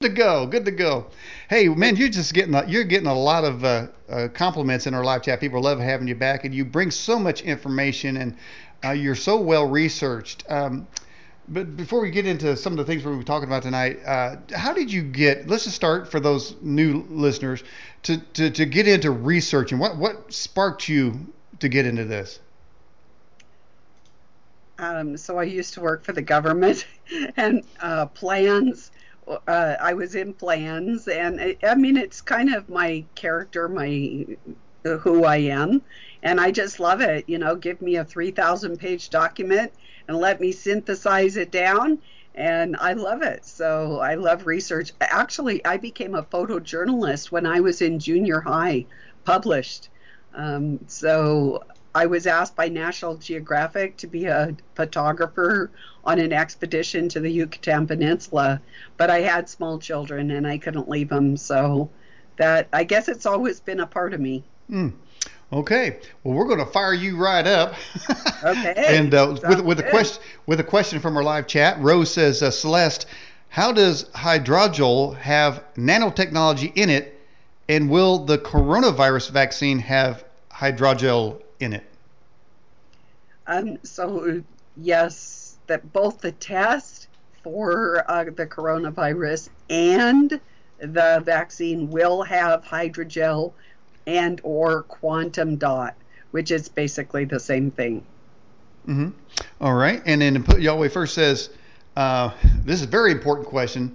to go. Good to go. Hey, man, you're getting a lot of compliments in our live chat. People love having you back, and you bring so much information, and you're so well researched. But before we get into some of the things we were talking about tonight, how did you get? Let's just start for those new listeners to get into researching. What sparked you to get into this? So I used to work for the government and plans. I was in plans, and I mean, it's kind of my character, my who I am, and I just love it. Give me a 3,000 page document and let me synthesize it down, and I love it. So I love research. Actually, I became a photojournalist when I was in junior high, published. So I was asked by National Geographic to be a photographer on an expedition to the Yucatan Peninsula, but I had small children and I couldn't leave them. So that I guess it's always been a part of me. Mm. Okay, well, we're going to fire you right up, and Okay, sounds good. with a question from our live chat. Rose says, Celeste, how does hydrogel have nanotechnology in it, and will the coronavirus vaccine have hydrogel in it? So yes, that both the test for the coronavirus and the vaccine will have hydrogel and or quantum dot, which is basically the same thing. Hmm. All right, and then Yahweh first says, uh, this is a very important question.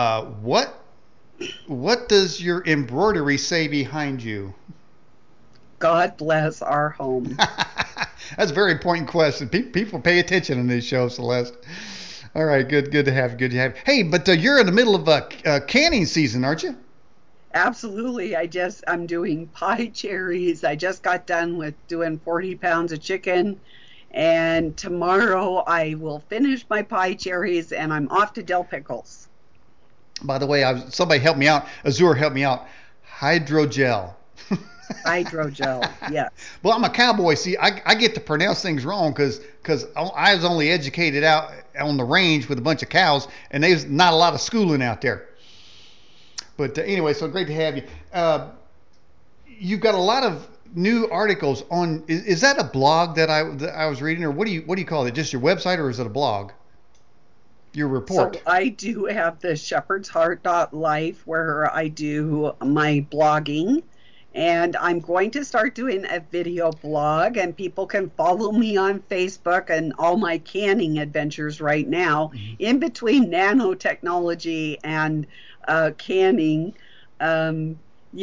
What does your embroidery say behind you? God bless our home. That's a very important question. People pay attention in this show, Celeste. All right, good to have. Hey, but you're in the middle of canning season, aren't you? Absolutely. I'm doing pie cherries. I just got done with doing 40 pounds of chicken. And tomorrow I will finish my pie cherries and I'm off to Del Pickles. By the way, somebody help me out. Azur help me out. Hydrogel. Hydrogel. Yes. Well, I'm a cowboy. See, I get to pronounce things wrong because I was only educated out on the range with a bunch of cows, and there's not a lot of schooling out there. But anyway, so great to have you. You've got a lot of new articles on. Is that a blog that I was reading, or what do you call it? Just your website, or is it a blog? Your report. So I do have the shepherd's heart life where I do my blogging, and I'm going to start doing a video blog, and people can follow me on Facebook and all my canning adventures right now Mhm. in between nanotechnology and canning. um,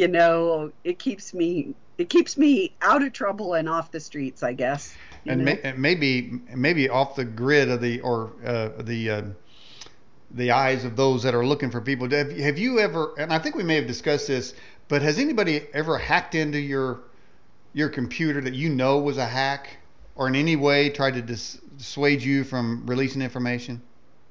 it keeps me out of trouble and off the streets, I guess, And maybe off the grid of the eyes of those that are looking for people. Have you ever? And I think we may have discussed this, but has anybody ever hacked into your computer that you know was a hack, or in any way tried to dissuade you from releasing information?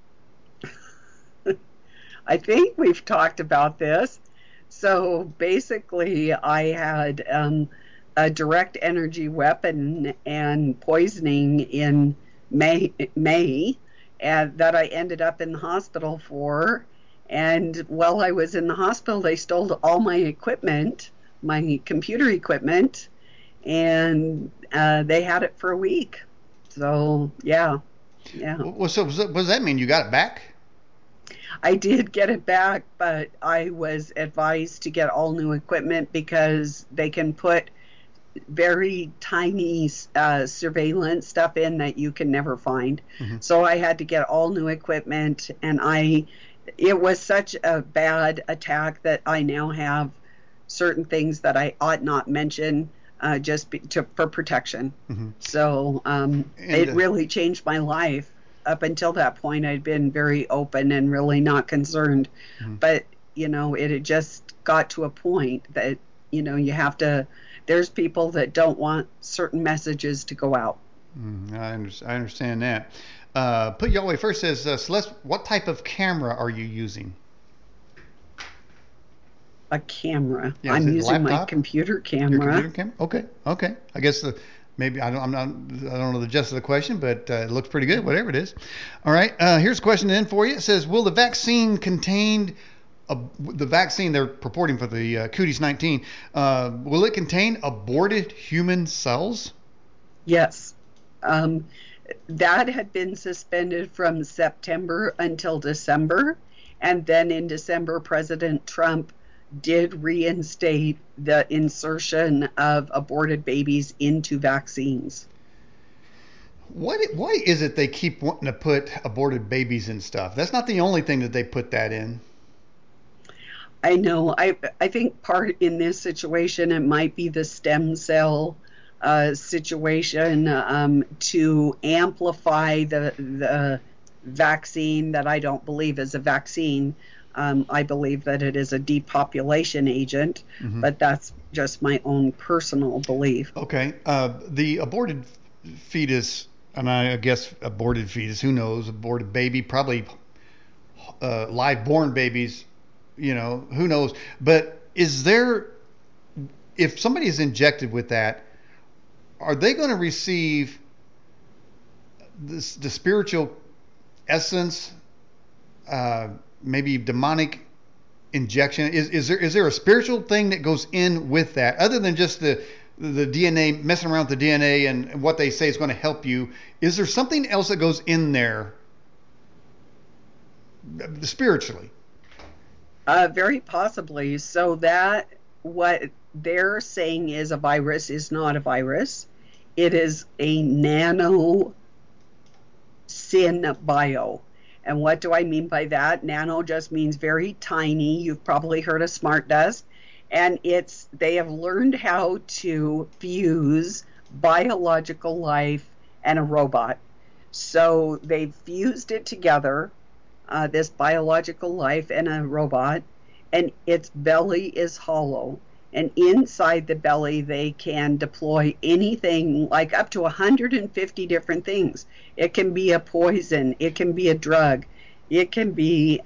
I think we've talked about this. So basically, I had a direct energy weapon and poisoning in May, and that I ended up in the hospital for. And while I was in the hospital, they stole all my equipment, my computer equipment, and they had it for a week. So yeah, yeah. So what does that mean? You got it back? I did get it back, but I was advised to get all new equipment because they can put very tiny surveillance stuff in that you can never find. Hmm. So I had to get all new equipment, and it was such a bad attack that I now have certain things that I ought not mention, for protection. Hmm. So And it really changed my life. Up until that point, I'd been very open and really not concerned. mhm. But, it had just got to a point that, there's people that don't want certain messages to go out. I understand that. Put Yahweh first says, Celeste, what type of camera are you using? A camera. Yeah, is I'm it a using my laptop? computer Your camera. computer camera? Okay, okay. I guess maybe I don't know the gist of the question, but it looks pretty good, whatever it is. All right. Here's a question then for you. It says, will the vaccine contain the vaccine they're purporting for the Cooties 19, will it contain aborted human cells? Yes. Um, that had been suspended from September until December. And then in December, President Trump did reinstate the insertion of aborted babies into vaccines. Why is it they keep wanting to put aborted babies in stuff? That's not the only thing that they put that in. I know. I think part in this situation it might be the stem cell situation to amplify the vaccine that I don't believe is a vaccine. I believe that it is a depopulation agent, Hmm. but that's just my own personal belief. Okay. The aborted fetus, and I guess aborted fetus, who knows, aborted baby, probably live born babies, who knows. But is there, if somebody is injected with that, are they going to receive the spiritual essence, uh, maybe demonic injection? Is there a spiritual thing that goes in with that other than just the DNA, messing around with the DNA and what they say is going to help you? Is there something else that goes in there spiritually? Very possibly. So that what they're saying is a virus is not a virus. It is a nano synbio. And what do I mean by that? Nano just means very tiny. You've probably heard of smart dust. And they have learned how to fuse biological life and a robot. So they've fused it together, this biological life and a robot, and its belly is hollow. And inside the belly, they can deploy anything like up to 150 different things. It can be a poison, it can be a drug, it can be,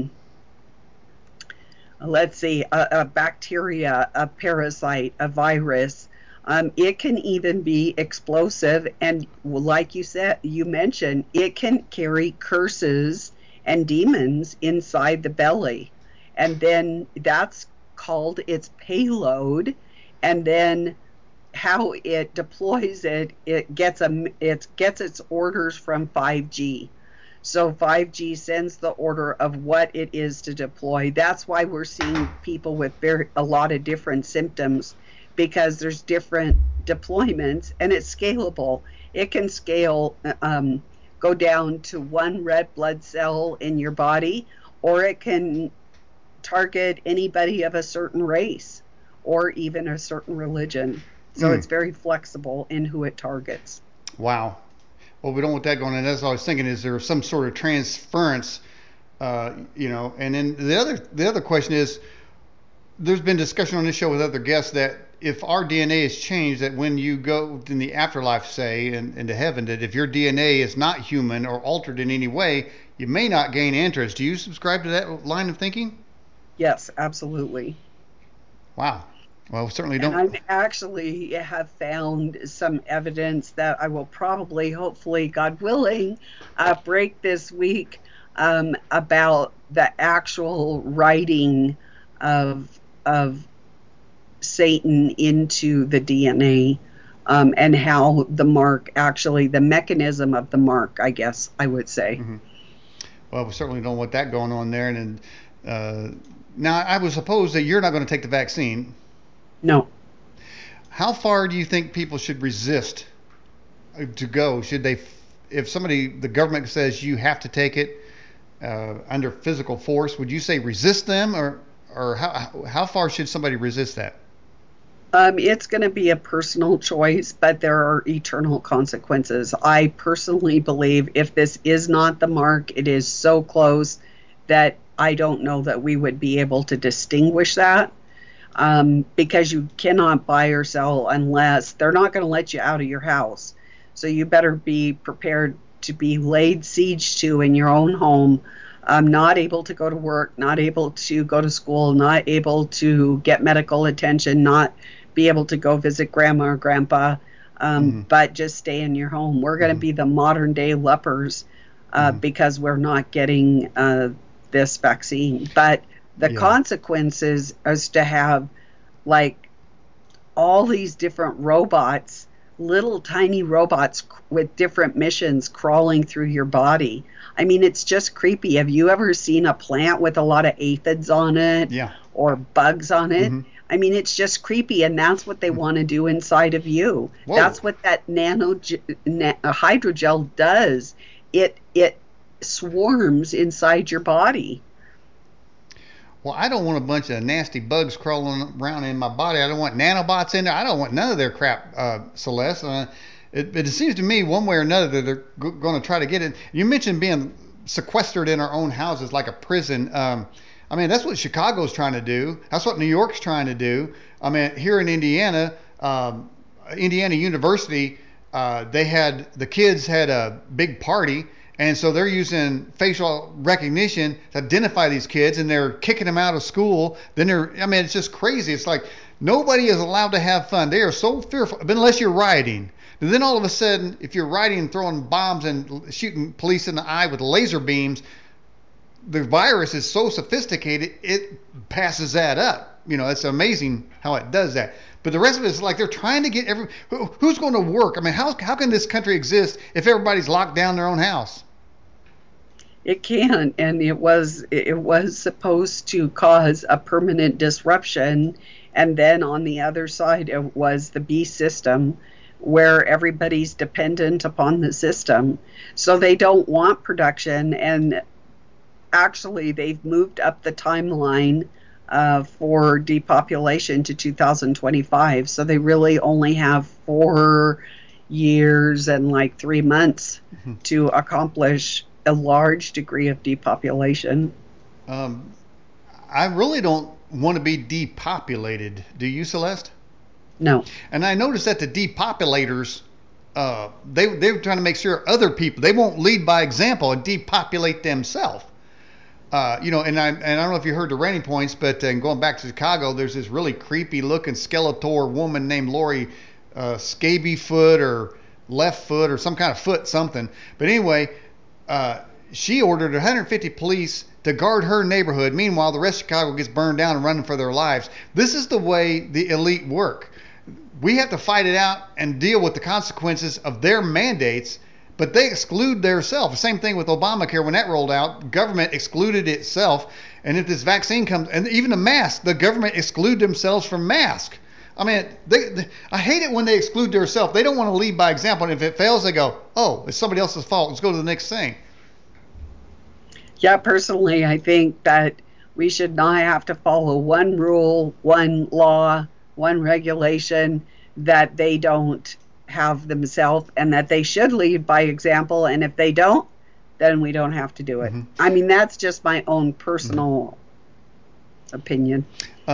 let's see, a bacteria, a parasite, a virus. It can even be explosive. And like you said, you mentioned, it can carry curses and demons inside the belly. And then that's called its payload. And then how it deploys it gets its orders from 5G. So 5G sends the order of what it is to deploy. That's why we're seeing people with a lot of different symptoms, because there's different deployments and it's scalable. It can scale, go down to one red blood cell in your body, or it can target anybody of a certain race or even a certain religion. So Mm, it's very flexible in who it targets. wow. Well, we don't want that going on. That's what I was thinking. Is there some sort of transference? And then the other question is, there's been discussion on this show with other guests that if our DNA is changed, that when you go in the afterlife, say, into heaven, that if your DNA is not human or altered in any way, you may not gain interest. Do you subscribe to that line of thinking? Yes, absolutely. Wow. Well, we certainly And don't. I actually have found some evidence that I will probably, hopefully, God willing, break this week, about the actual writing of Satan into the DNA, and how the mark actually, the mechanism of the mark, I guess I would say. Mhm. Well, we certainly don't want that going on there. And now, I would suppose that you're not going to take the vaccine. No. How far do you think people should resist to go? Should they, if the government says you have to take it under physical force, would you say resist them, or how far should somebody resist that? It's going to be a personal choice, but there are eternal consequences. I personally believe if this is not the mark, it is so close that I don't know that we would be able to distinguish that, because you cannot buy or sell unless they're not going to let you out of your house. So you better be prepared to be laid siege to in your own home, not able to go to work, not able to go to school, not able to get medical attention, not be able to go visit grandma or grandpa, Hmm. but just stay in your home. We're going to Hmm. be the modern day lepers, Hmm. because we're not getting this vaccine. But The Yeah. consequences is to have like all these different robots, little tiny robots with different missions crawling through your body. I mean, it's just creepy. Have you ever seen a plant with a lot of aphids on it Yeah. or bugs on it? Mm-hmm. I mean, it's just creepy, and that's what they want to do inside of you. Whoa. That's what that hydrogel does. It swarms inside your body. Well, I don't want a bunch of nasty bugs crawling around in my body. I don't want nanobots in there. I don't want none of their crap, Celeste. It seems to me one way or another that they're going to try to get it. You mentioned being sequestered in our own houses like a prison. I mean, that's what Chicago's trying to do. That's what New York's trying to do. I mean, here in Indiana, Indiana University, the kids had a big party, and so they're using facial recognition to identify these kids, and they're kicking them out of school. I mean, it's just crazy. It's like nobody is allowed to have fun. They are so fearful, unless you're rioting. And then all of a sudden, if you're rioting and throwing bombs and shooting police in the eye with laser beams, the virus is so sophisticated, it passes that up. It's amazing how it does that. But the rest of it is like they're trying to get who's going to work? I mean, how can this country exist if everybody's locked down in their own house? It can, and it was supposed to cause a permanent disruption, and then on the other side it was the beast system where everybody's dependent upon the system. So they don't want production, and actually they've moved up the timeline for depopulation to 2025. So they really only have 4 years and like 3 months to accomplish a large degree of depopulation. Um, I really don't want to be depopulated. Do you, Celeste? No. And I noticed that the depopulators, they're trying to make sure other people, they won't lead by example and depopulate themselves. And I don't know if you heard the rating points, but going back to Chicago, there's this really creepy looking Skeletor woman named Lori Scabyfoot or Left Foot or some kind of foot something. But anyway, she ordered 150 police to guard her neighborhood. Meanwhile, the rest of Chicago gets burned down and running for their lives. This is the way the elite work. We have to fight it out and deal with the consequences of their mandates, but they exclude themselves. Same thing with Obamacare when that rolled out. Government excluded itself. And if this vaccine comes, and even the mask, the government exclude themselves from mask. I mean, I hate it when they exclude themselves. They don't want to lead by example. And if it fails, they go, oh, it's somebody else's fault. Let's go to the next thing. Yeah, personally, I think that we should not have to follow one rule, one law, one regulation that they don't have themselves, and that they should lead by example. And if they don't, then we don't have to do it. Mm-hmm. I mean, that's just my own personal opinion.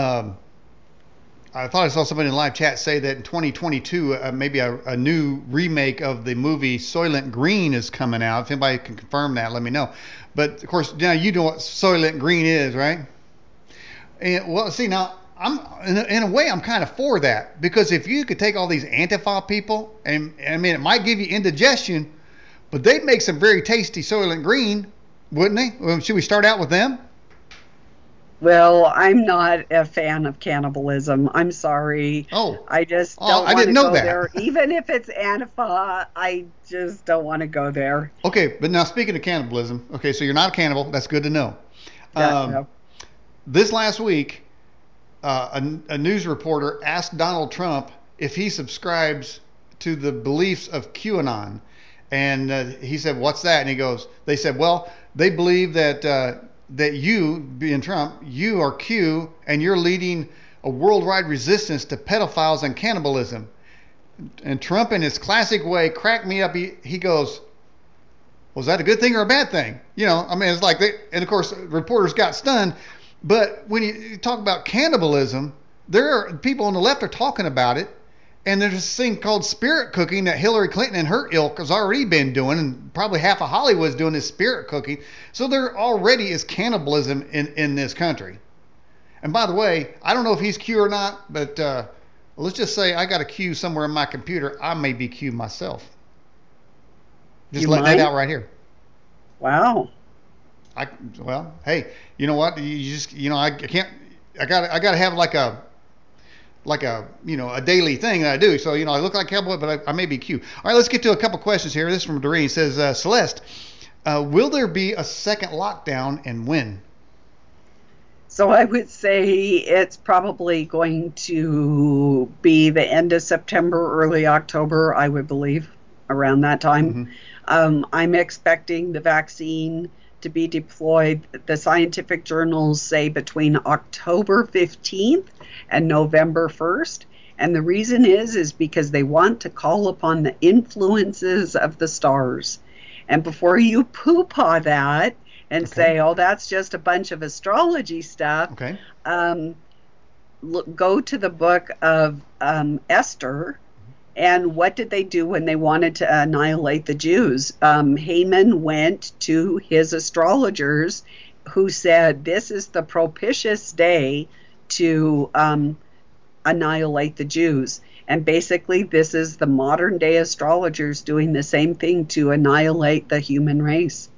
I thought I saw somebody in live chat say that in 2022, maybe a new remake of the movie Soylent Green is coming out. If anybody can confirm that, let me know. But of course, now you know what Soylent Green is, right? And well, see, now I'm in a way I'm kind of for that, because if you could take all these Antifa people, and I mean it might give you indigestion, but they'd make some very tasty Soylent Green, wouldn't they? Well, should we start out with them? Well, I'm not a fan of cannibalism. I'm sorry. Oh, I just oh, don't I want didn't to know go that. there. Even if it's Antifa, I just don't want to go there. Okay, but now speaking of cannibalism, okay, so you're not a cannibal. That's good to know. Yeah, Um, no. this last week, a news reporter asked Donald Trump if he subscribes to the beliefs of QAnon, and he said, "What's that?" And he goes, "They said, well, they believe that you, being Trump, you are Q, and you're leading a worldwide resistance to pedophiles and cannibalism." And Trump, in his classic way, cracked me up. He goes, was that a good thing or a bad thing? I mean, it's like and of course, reporters got stunned. But when you talk about cannibalism, there are people on the left are talking about it, and there's this thing called spirit cooking that Hillary Clinton and her ilk has already been doing, and probably half of Hollywood's doing this spirit cooking. So there already is cannibalism in this country. And by the way, I don't know if he's Q or not, but let's just say I got a Q somewhere in my computer. I may be Q myself. Just You letting that might? out right here. Wow. I well, hey, you know what? You just I can't. I got to have a daily thing that I do. So I look like a cowboy, but I may be cute. All right, let's get to a couple questions here. This is from Doreen. It says, Celeste, will there be a second lockdown and when? So I would say it's probably going to be the end of September, early October, I would believe, around that time. Hmm. I'm expecting the vaccine to be deployed. The scientific journals say between October 15th and November 1st. And the reason is because they want to call upon the influences of the stars. And before you poo-paw that and Okay. say, oh, that's just a bunch of astrology stuff, Okay. um, go to the book of Esther. And what did they do when they wanted to annihilate the Jews? Haman went to his astrologers who said, this is the propitious day to annihilate the Jews. And basically, this is the modern day astrologers doing the same thing to annihilate the human race.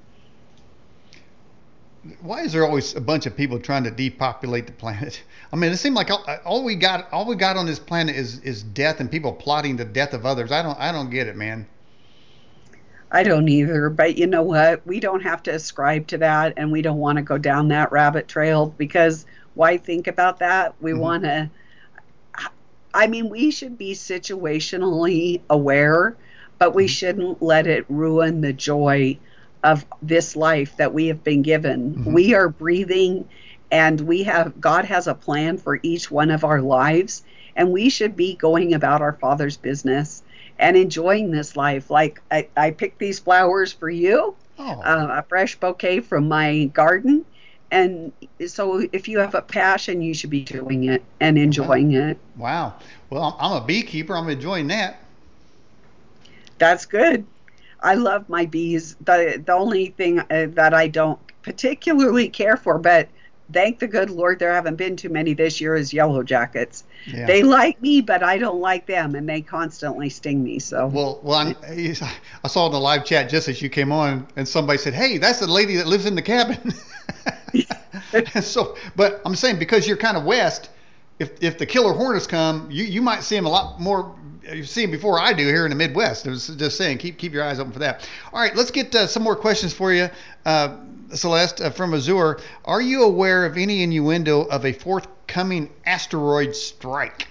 Why is there always a bunch of people trying to depopulate the planet? I mean, it seems like all we got on this planet is death and people plotting the death of others. I don't get it, man. I don't either, but you know what? We don't have to ascribe to that, and we don't want to go down that rabbit trail because why think about that? We Hmm. want to, I mean, we should be situationally aware, but we Hmm. shouldn't let it ruin the joy of this life that we have been given. Hmm. We are breathing, and God has a plan for each one of our lives, and we should be going about our Father's business and enjoying this life. Like I picked these flowers for you, Oh, a fresh bouquet from my garden. And so if you have a passion, you should be doing it and wow, enjoying it. wow. Well, I'm a beekeeper. I'm enjoying that. That's good. I love my bees. The only thing that I don't particularly care for, but thank the good Lord there haven't been too many this year, is yellow jackets. Yeah. They like me, but I don't like them, and they constantly sting me. So, I saw in the live chat just as you came on, and somebody said, "Hey, that's the lady that lives in the cabin." And so, but I'm saying because you're kind of west, if the killer hornets come, you might see them a lot more. You see them before I do here in the Midwest. I was just saying, keep your eyes open for that. All right, let's get some more questions for you, Celeste from Azure. Are you aware of any innuendo of a forthcoming asteroid strike?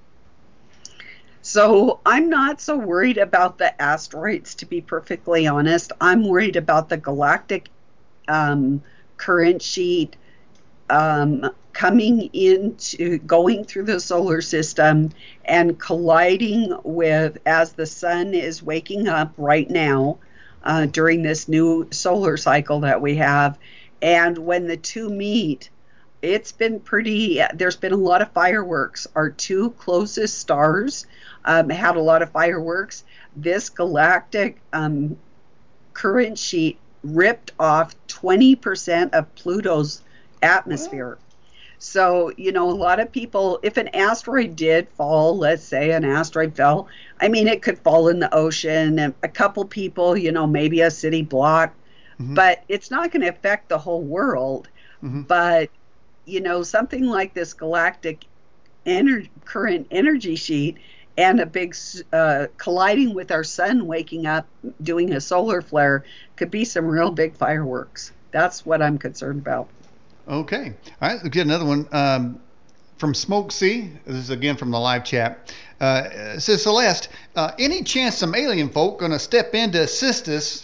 so I'm not so worried about the asteroids, to be perfectly honest. I'm worried about the galactic um, current sheet coming into going through the solar system and colliding with as the sun is waking up right now during this new solar cycle that we have. And when the two meet, it's been pretty, there's been a lot of fireworks. Our two closest stars had a lot of fireworks. This galactic current sheet ripped off 20% of Pluto's Well, atmosphere. So, a lot of people, if an asteroid did fall, let's say an asteroid fell, I mean, it could fall in the ocean and a couple people, maybe a city block, mm-hmm, but it's not going to affect the whole world. mm-hmm. But, something like this galactic current energy sheet and a big colliding with our sun waking up doing a solar flare could be some real big fireworks. That's what I'm concerned about. Okay. All right. Let's get another one from Smoke Sea. This is again from the live chat. It says Celeste, any chance some alien folk gonna step in to assist us?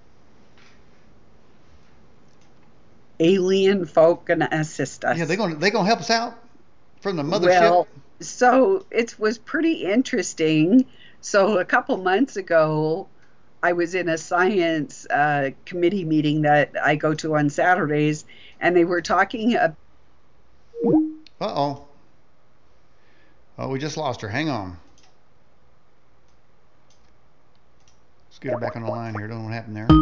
Alien folk gonna assist Yeah, they're us. gonna help us out from the mothership. Well, so it was pretty interesting. So a couple months ago, I was in a science committee meeting that I go to on Saturdays, and they were talking about Uh oh. Oh, we just lost her. Hang on. Let's get her back on the line here. Don't know what happened there.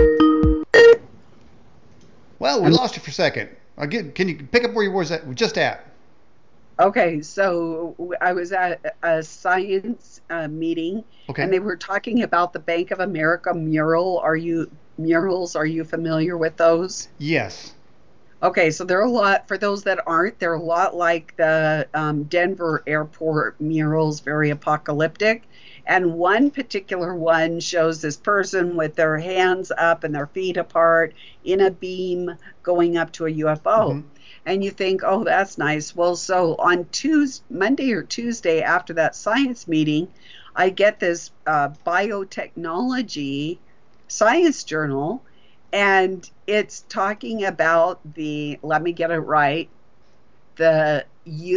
Well, we lost you for a second. Can you pick up where you was at? Just at? Okay, so I was at a science meeting, and Okay. they were talking about the Bank of America mural. Are you? murals. Are you familiar with those? Yes. Okay, so they're a lot, for those that aren't, they're a lot like the Denver airport murals, very apocalyptic. And one particular one shows this person with their hands up and their feet apart in a beam going up to a UFO. Mm-hmm. And you think, oh, that's nice. Well, so on Monday or Tuesday after that science meeting, I get this biotechnology science journal, and it's talking about let me get it right, the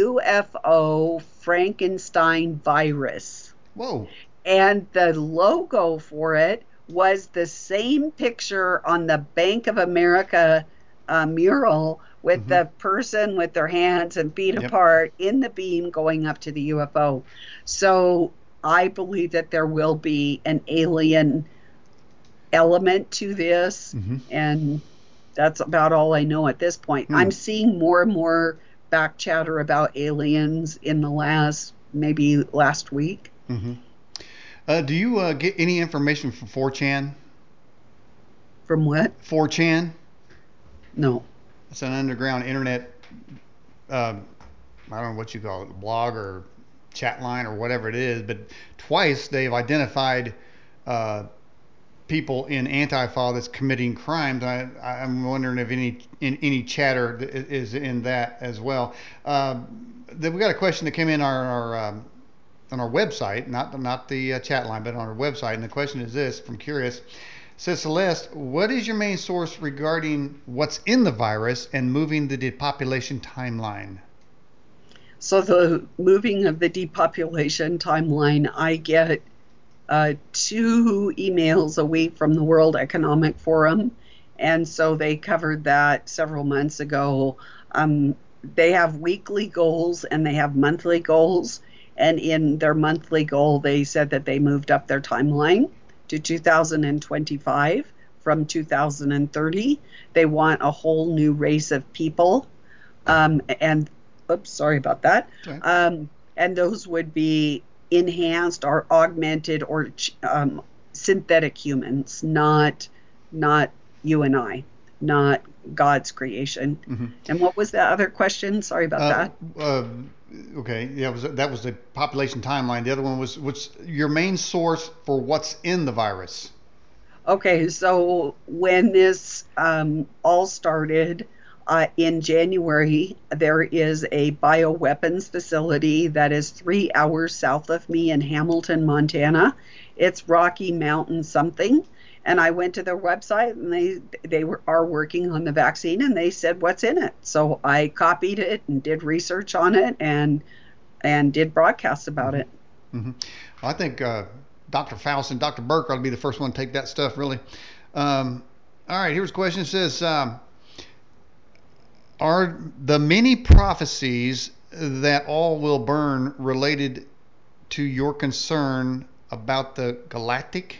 UFO Frankenstein virus. Whoa. And the logo for it was the same picture on the Bank of America mural with Mm-hmm. the person with their hands and feet Yep. apart in the beam going up to the UFO. So I believe that there will be an alien element to this, Mm-hmm. and that's about all I know at this point. Hmm. I'm seeing more and more back chatter about aliens in the maybe last week. Mm-hmm. Do you get any information from 4chan? From what? 4chan? No. It's an underground internet, uh, I don't know what you call it, blog or chat line or whatever it is, but twice they've identified uh, people in Antifa that's committing crimes. I'm wondering if any chatter is in that as well. Then we got a question that came in on our website, not the chat line, but on our website, and the question is this from Curious. It says, Celeste, what is your main source regarding what's in the virus and moving the depopulation timeline? So the moving of the depopulation timeline, I get 2 emails a week from the World Economic Forum, and so they covered that several months ago. They have weekly goals and they have monthly goals, and in their monthly goal, they said that they moved up their timeline to 2025 from 2030. They want a whole new race of people, and oops, sorry about that. Okay. And those would be enhanced or augmented or synthetic humans, not you and I, not God's creation. Mm-hmm. And what was the other question? Sorry about Uh, that. uh, okay, yeah, that was the population timeline. The other one was what's your main source for what's in the virus? Okay, so when this all started in January, there is a bioweapons facility that is 3 hours south of me in Hamilton, Montana. It's Rocky Mountain something. And I went to their website, and are working on the vaccine, and they said what's in it. So I copied it and did research on it and did broadcasts about Mm-hmm. it. Mm-hmm. I think Dr. Faust and Dr. Burke ought to be the first one to take that stuff, really. All right, here's a question. It says, are the many prophecies that all will burn related to your concern about the galactic?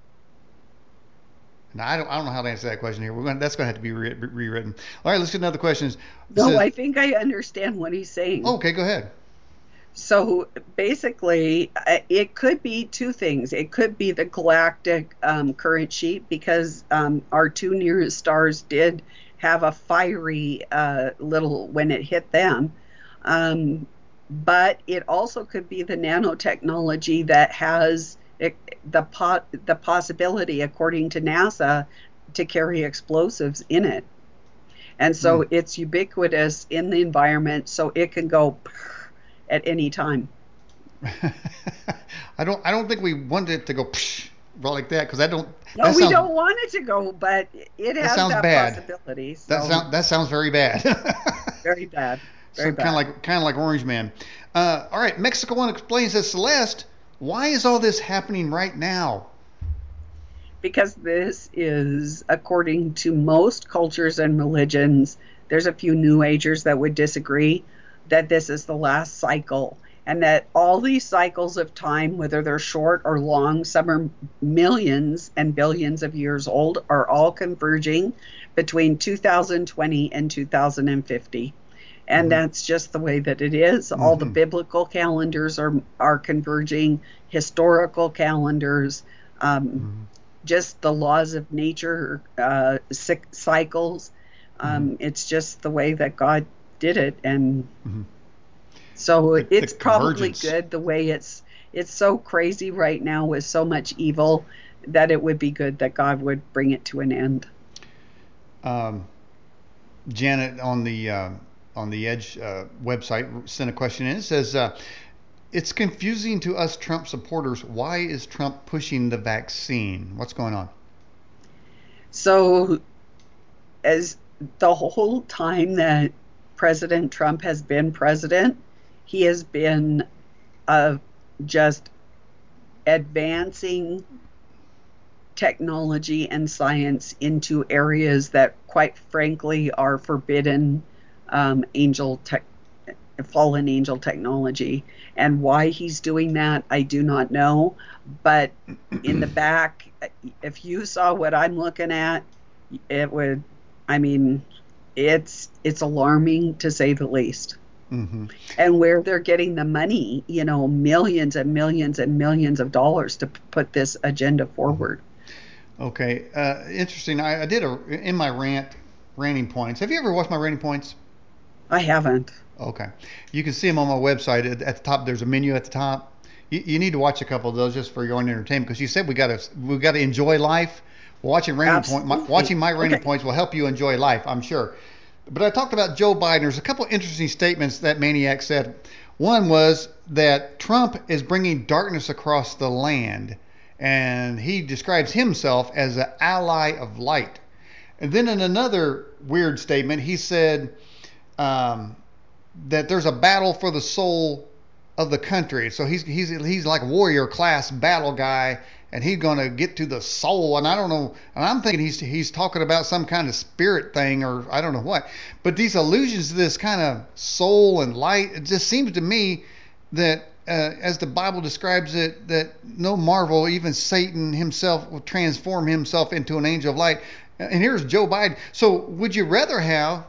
Now, I don't know how to answer that question here. That's going to have to be rewritten. All right, let's get another question. It No, says, I think I understand what he's saying. oh, okay, go ahead. So basically, it could be two things. It could be the galactic current sheet, because our 2 nearest stars did have a fiery little when it hit them. Um, but it also could be the nanotechnology that has the possibility, according to NASA, to carry explosives in it. And Hmm. so it's ubiquitous in the environment, so it can go at any time. I don't think we want it to go psh, like that because I don't. No, That we sounds don't want it to go, but it that has sounds that bad. possibility. That So sounds very bad. very bad, So very kind of bad. like Orange Man. All right, Mexico One explains that Celeste. Why is all this happening right now? Because this is, according to most cultures and religions, there's a few New Agers that would disagree that this is the last cycle, and that all these cycles of time, whether they're short or long, some are millions and billions of years old, are all converging between 2020 and 2050. And Mm-hmm. that's just the way that it is. All the Mm-hmm. biblical calendars are converging, historical calendars. Um, Mm-hmm. just the laws of nature, cycles. It's just the way that God did it, and so The it's probably convergence. good the way it's so crazy right now with so much evil that it would be good that God would bring it to an end. Um, Janet on the Edge website sent a question in. It says, "It's confusing to us Trump supporters. Why is Trump pushing the vaccine? What's going on?" So as the whole time that President Trump has been president, he has been uh, just advancing technology and science into areas that, quite frankly, are forbidden angel tech, fallen angel technology. And why he's doing that, I do not know. But in the back, if you saw what I'm looking at, it would, I mean, it's alarming to say the least. Mm-hmm. And where they're getting the money, millions and millions and millions of dollars to put this agenda forward. Okay, interesting. I did in my ranting points. Have you ever watched my ranting points? I haven't. Okay, you can see them on my website. At the top, there's a menu at the top. You need to watch a couple of those just for your own entertainment because you said we got to enjoy life. Watching Absolutely. my ranting Okay. points will help you enjoy life, I'm sure. But I talked about Joe Biden. There's a couple of interesting statements that Maniac said. One was that Trump is bringing darkness across the land, and he describes himself as an ally of light. And then in another weird statement, he said um, that there's a battle for the soul of the country. So he's like warrior class battle guy, and he's gonna get to the soul. And I don't know. And I'm thinking he's talking about some kind of spirit thing or I don't know what. But these allusions to this kind of soul and light, it just seems to me that as the Bible describes it, that no marvel, even Satan himself will transform himself into an angel of light. And here's Joe Biden. So would you rather have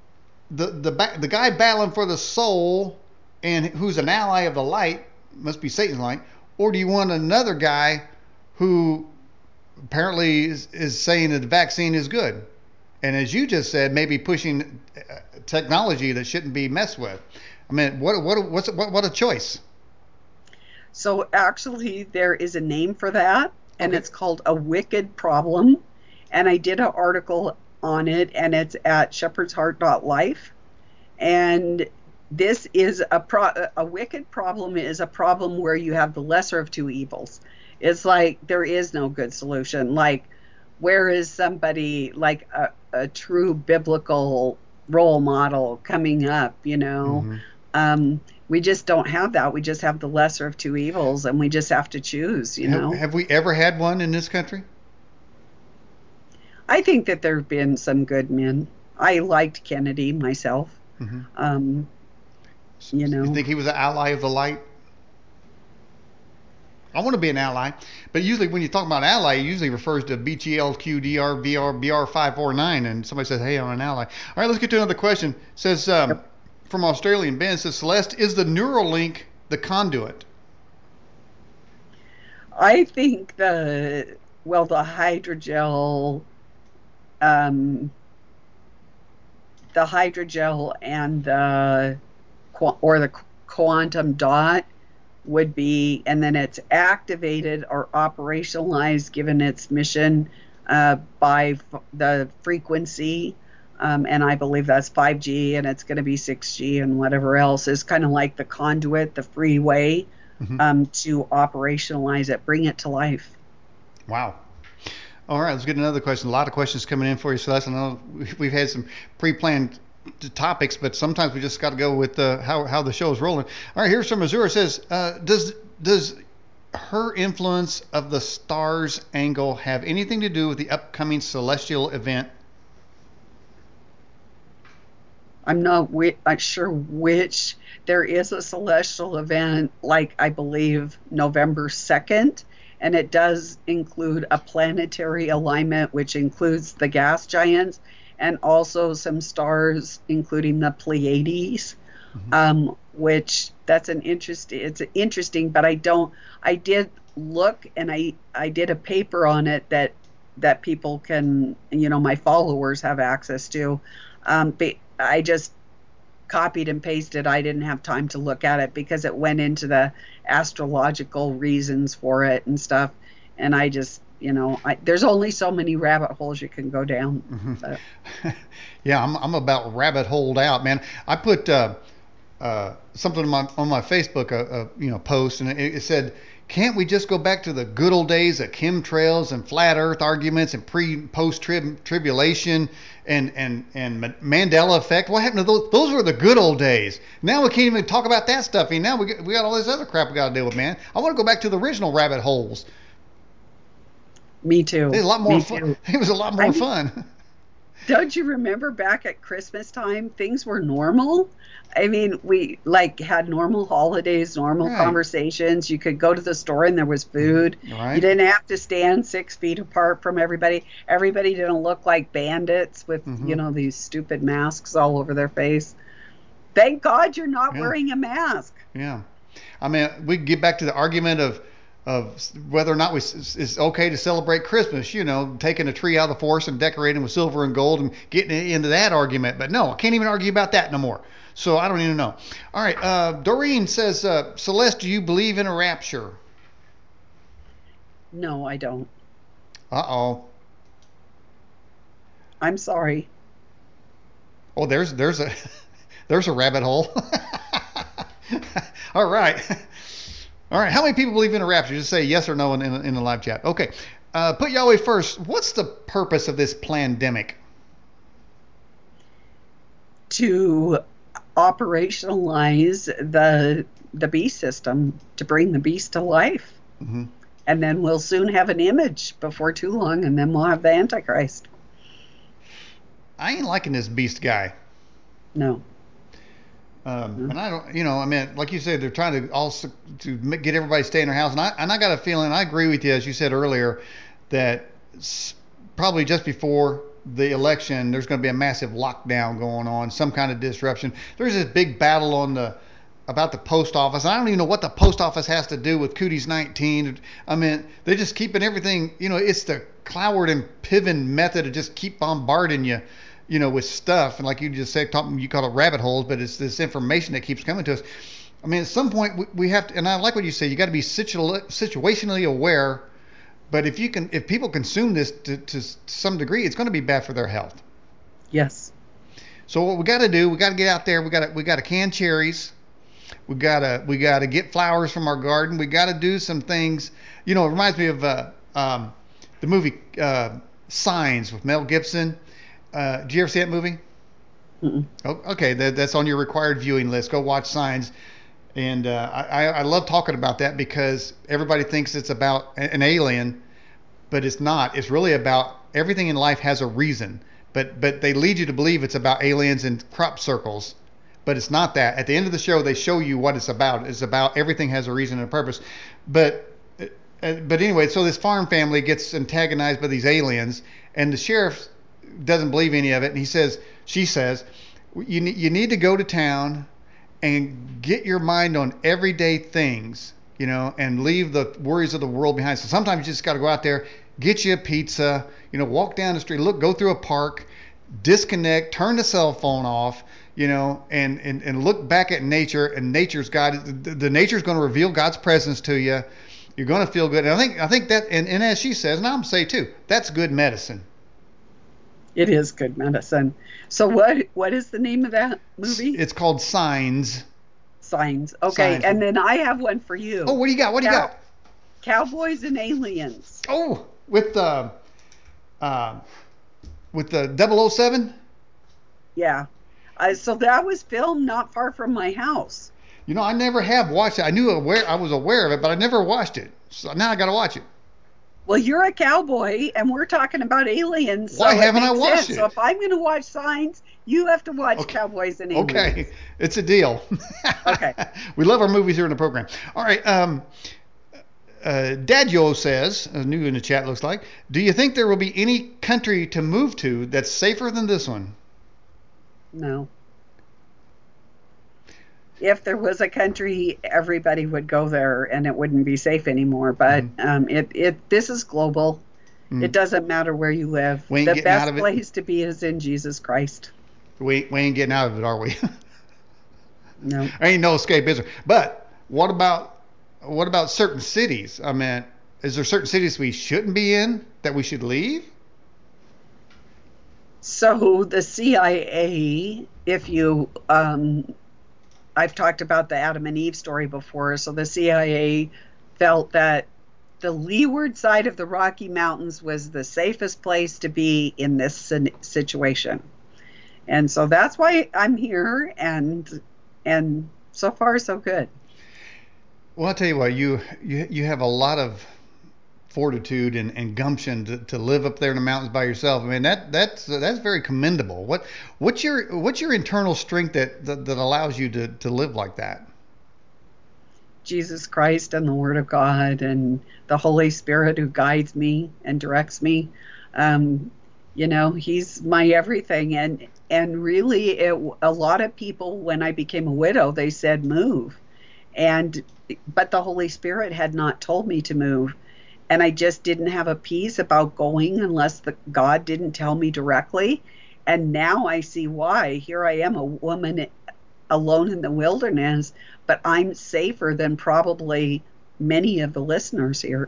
the guy battling for the soul and who's an ally of the light, must be Satan's light, or do you want another guy who apparently is saying that the vaccine is good, and as you just said, maybe pushing technology that shouldn't be messed with? I mean, what a choice. So actually, there is a name for that, and Okay. it's called a wicked problem. And I did an article on it, and it's at shepherdsheart.life. And this is a wicked problem is a problem where you have the lesser of two evils. It's like there is no good solution. Like, where is somebody like a true biblical role model coming up? Mm-hmm. We just don't have that. We just have the lesser of two evils, and we just have to choose. Have we ever had one in this country? I think that there have been some good men. I liked Kennedy myself. Mm-hmm. Um, you You know, think he was an ally of the light? I want to be an ally, but usually when you talk about ally, it usually refers to BTLQDR BR549, and somebody says, "Hey, I'm an ally." All right, let's get to another question. It says from Australian Ben, it says, "Celeste, is the Neuralink the conduit?" I think the hydrogel, um, the hydrogel and the quantum dot would be, and then it's activated or operationalized given its mission by the frequency. And I believe that's 5G, and it's going to be 6G and whatever else is kind of like the conduit, the freeway Mm-hmm. to operationalize it, bring it to life. Wow. All right, let's get another question. A lot of questions coming in for you, Celeste. I know we've had some pre-planned topics, but sometimes we just got to go with how the show is rolling. All right, here's from Missouri. It says, does her influence of the stars angle have anything to do with the upcoming celestial event? I'm not sure which. There is a celestial event, like I believe November 2nd, and it does include a planetary alignment, which includes the gas giants and also some stars, including the Pleiades. Mm-hmm. which it's interesting, but I did look, and I did a paper on it that people can, my followers have access to. But I just copied and pasted. I didn't have time to look at it because it went into the astrological reasons for it and stuff. And I just, there's only so many rabbit holes you can go down. But. Yeah, I'm about rabbit holed out, man. I put something on my Facebook, post, and it said, "Can't we just go back to the good old days of chemtrails and flat Earth arguments and post tribulation and Mandela effect? What happened to those? Those were the good old days. Now we can't even talk about that stuff. And now we got all this other crap we got to deal with, man. I want to go back to the original rabbit holes. Me too. It was a lot more fun. It was a lot more fun. Don't you remember back at Christmas time, things were normal? I mean, we had normal holidays, normal conversations. You could go to the store and there was food. Right. You didn't have to stand 6 feet apart from everybody. Everybody didn't look like bandits with, these stupid masks all over their face. Thank God you're not wearing a mask. Yeah. I mean, we get back to the argument of whether or not it's okay to celebrate Christmas, taking a tree out of the forest and decorating with silver and gold and getting into that argument. But no, I can't even argue about that no more. So I don't even know. All right. Doreen says, Celeste, do you believe in a rapture? No, I don't. Uh-oh. I'm sorry. Oh, there's a there's a rabbit hole. All right. All right, how many people believe in a rapture? Just say yes or no in the live chat. Okay, put Yahweh first. What's the purpose of this pandemic? To operationalize the beast system, to bring the beast to life. Mm-hmm. And then we'll soon have an image before too long, and then we'll have the Antichrist. I ain't liking this beast guy. No. And I don't, I mean, like you said, they're trying to get everybody to stay in their house. And I got a feeling, I agree with you, as you said earlier, that probably just before the election, there's going to be a massive lockdown going on, some kind of disruption. There's this big battle about the post office. I don't even know what the post office has to do with Cooties 19. I mean, they're just keeping everything, it's the Cloward and Piven method to just keep bombarding you. With stuff, and like you just said, you call it rabbit holes, but it's this information that keeps coming to us. I mean, at some point we have to, and I like what you say, you got to be situationally aware. But if people consume this to some degree, it's going to be bad for their health. Yes. So what we got to do, we got to get out there. We got to can cherries. We got to get flowers from our garden. We got to do some things. It reminds me of the movie Signs with Mel Gibson. Did you ever see that movie? Mm-mm. Oh, okay, that's on your required viewing list. Go watch Signs. And I love talking about that because everybody thinks it's about an alien, but it's not. It's really about everything in life has a reason. But they lead you to believe it's about aliens and crop circles. But it's not that. At the end of the show, they show you what it's about. It's about everything has a reason and a purpose. But anyway, so this farm family gets antagonized by these aliens, and the sheriff doesn't believe any of it, and she says, you need to go to town and get your mind on everyday things, and leave the worries of the world behind. So sometimes you just got to go out there, get you a pizza, walk down the street, go through a park, disconnect, turn the cell phone off, and look back at nature. And nature's nature's going to reveal God's presence to you. You're going to feel good. And I think that, and as she says, and I'm going to say too, that's good medicine. It is good medicine. So what is the name of that movie? It's called Signs. Signs. Okay, Signs. And then I have one for you. Oh, what do you got? What do you got? Cowboys and Aliens. Oh, with the 007? Yeah. So that was filmed not far from my house. I never have watched it. I was aware of it, but I never watched it. So now I got to watch it. Well, you're a cowboy, and we're talking about aliens. Why haven't I watched it? So if I'm going to watch Signs, you have to watch Cowboys and Aliens. Okay, it's a deal. Okay. We love our movies here in the program. All right. Dadyo says, new in the chat looks like, do you think there will be any country to move to that's safer than this one? No. if there was a country, everybody would go there and it wouldn't be safe anymore. But Mm-hmm. this is global. It Mm. doesn't matter where you live. We ain't The getting out best of it. place to be is in Jesus Christ. We ain't getting out of it, are we? No. Ain't no escape, is there? But what about certain cities? I mean, is there certain cities we shouldn't be in that we should leave? So the CIA, if you, I've talked about the Adam and Eve story before. So the CIA felt that the leeward side of the Rocky Mountains was the safest place to be in this situation. And so that's why I'm here, and so far so good. Well, I'll tell you what, you have a lot of fortitude and gumption to live up there in the mountains by yourself. I mean that's very commendable. What's your internal strength that allows you to live like that? Jesus Christ and the Word of God and the Holy Spirit who guides me and directs me. Um, He's my everything. And really, a lot of people, when I became a widow, they said move, and but the Holy Spirit had not told me to move, and I just didn't have a peace about going unless God didn't tell me directly. And now I see why. Here I am, a woman alone in the wilderness, but I'm safer than probably many of the listeners here.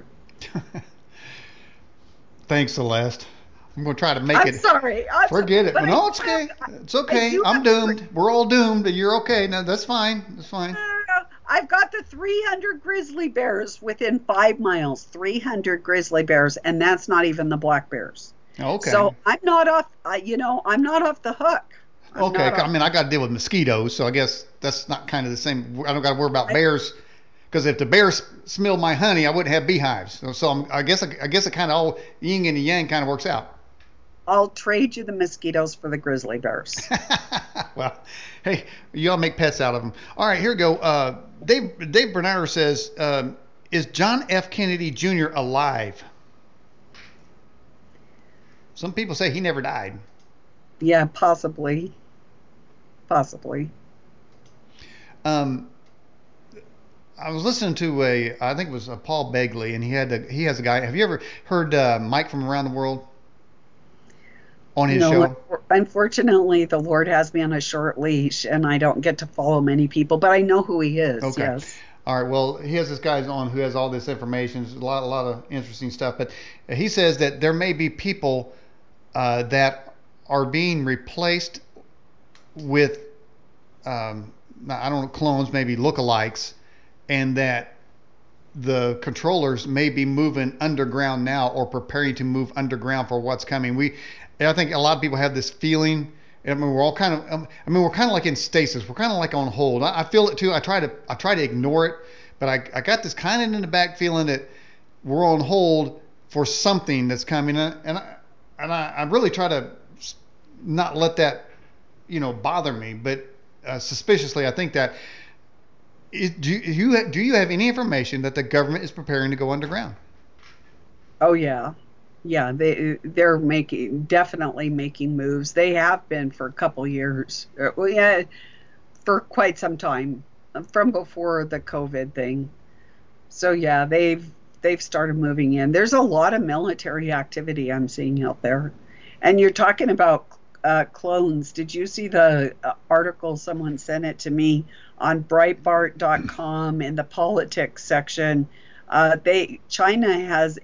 Thanks, Celeste. I'm going to try to make I'm it. sorry, Forget it. but Well, no, it's okay. It's I okay. do I'm have doomed. We're all doomed. You're okay. No, that's fine. That's fine. I've got the 300 grizzly bears within 5 miles, 300 grizzly bears, and that's not even the black bears. Okay. So I'm not off. I'm not off the hook. I'm Okay. not I off. mean, I got to deal with mosquitoes, so I guess that's not kind of the same. I don't got to worry about I, bears because if the bears smell my honey, I wouldn't have beehives. So I guess it kind of all yin and yang kind of works out. I'll trade you the mosquitoes for the grizzly bears. Well, hey, y'all make pets out of them. All right, here we go. Dave Bernardo says, "Is John F. Kennedy Jr. alive?" Some people say he never died. Yeah, possibly, possibly. Um, I was listening to I think it was Paul Begley, and he has a guy. Have you ever heard Mike from Around the World on his No, show? unfortunately, the Lord has me on a short leash, and I don't get to follow many people, but I know who he is. Okay. Yes. All right. Well, he has this guy on who has all this information. There's a lot of interesting stuff. But he says that there may be people that are being replaced with, I don't know, clones, maybe lookalikes, and that the controllers may be moving underground now or preparing to move underground for what's coming. I think a lot of people have this feeling. I mean, we're kind of like in stasis. We're kind of like on hold. I feel it too. I try to ignore it, but I got this kind of in the back feeling that we're on hold for something that's coming, and I really try to not let that bother me. But suspiciously, I think that do you have any information that the government is preparing to go underground? Oh yeah. Yeah, they're making definitely making moves. They have been for a couple years. Well, yeah, for quite some time, from before the COVID thing. So yeah, they've started moving in. There's a lot of military activity I'm seeing out there. And you're talking about clones. Did you see the article? Someone sent it to me on Breitbart.com in the politics section. They China has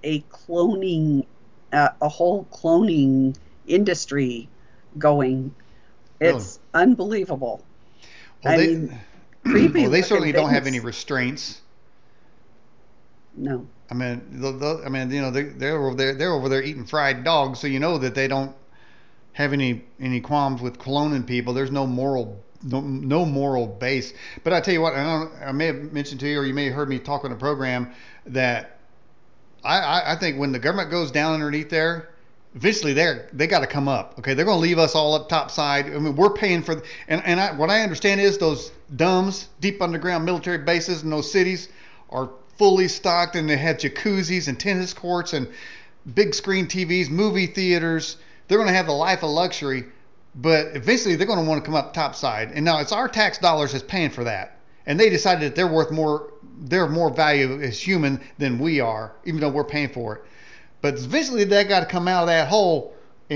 a whole cloning industry going. Really? It's unbelievable. Well, I they mean, creepy well they looking certainly don't have any things. restraints. No. I mean, they're over there eating fried dogs, so you know that they don't have any qualms with cloning people. There's no moral base. But I tell you what, I may have mentioned to you, or you may have heard me talk on the program that I think when the government goes down underneath there, eventually they got to come up. Okay, they're going to leave us all up top side. I mean, we're paying for, what I understand is those DUMBs, deep underground military bases in those cities, are fully stocked, and they have jacuzzis and tennis courts and big screen TVs, movie theaters. They're going to have the life of luxury, but eventually they're going to want to come up top side. And now it's our tax dollars that's paying for that. and they decided that they're more value as human than we are, even though we're paying for it. But eventually, they got to come out of that hole,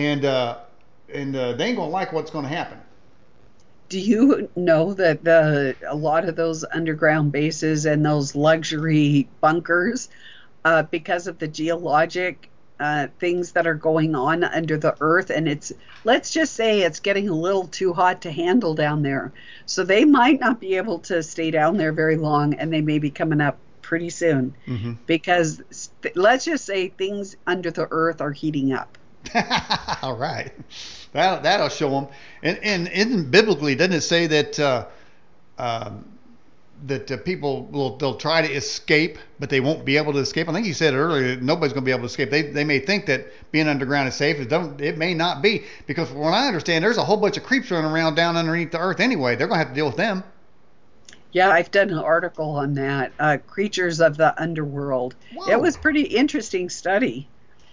and they ain't gonna like what's gonna happen. Do you know that a lot of those underground bases and those luxury bunkers, because of the geologic things that are going on under the earth, and let's just say it's getting a little too hot to handle down there, so they might not be able to stay down there very long, and they may be coming up pretty soon Hmm. because let's just say things under the earth are heating up. All right, that'll show them. And isn't biblically doesn't it say that um, people they'll try to escape, but they won't be able to escape? I think you said earlier that nobody's going to be able to escape. They may think that being underground is safe. It may not be, because from what I understand, there's a whole bunch of creeps running around down underneath the earth anyway. They're going to have to deal with them. Yeah, I've done an article on that, creatures of the underworld. It Whoa, was pretty interesting study.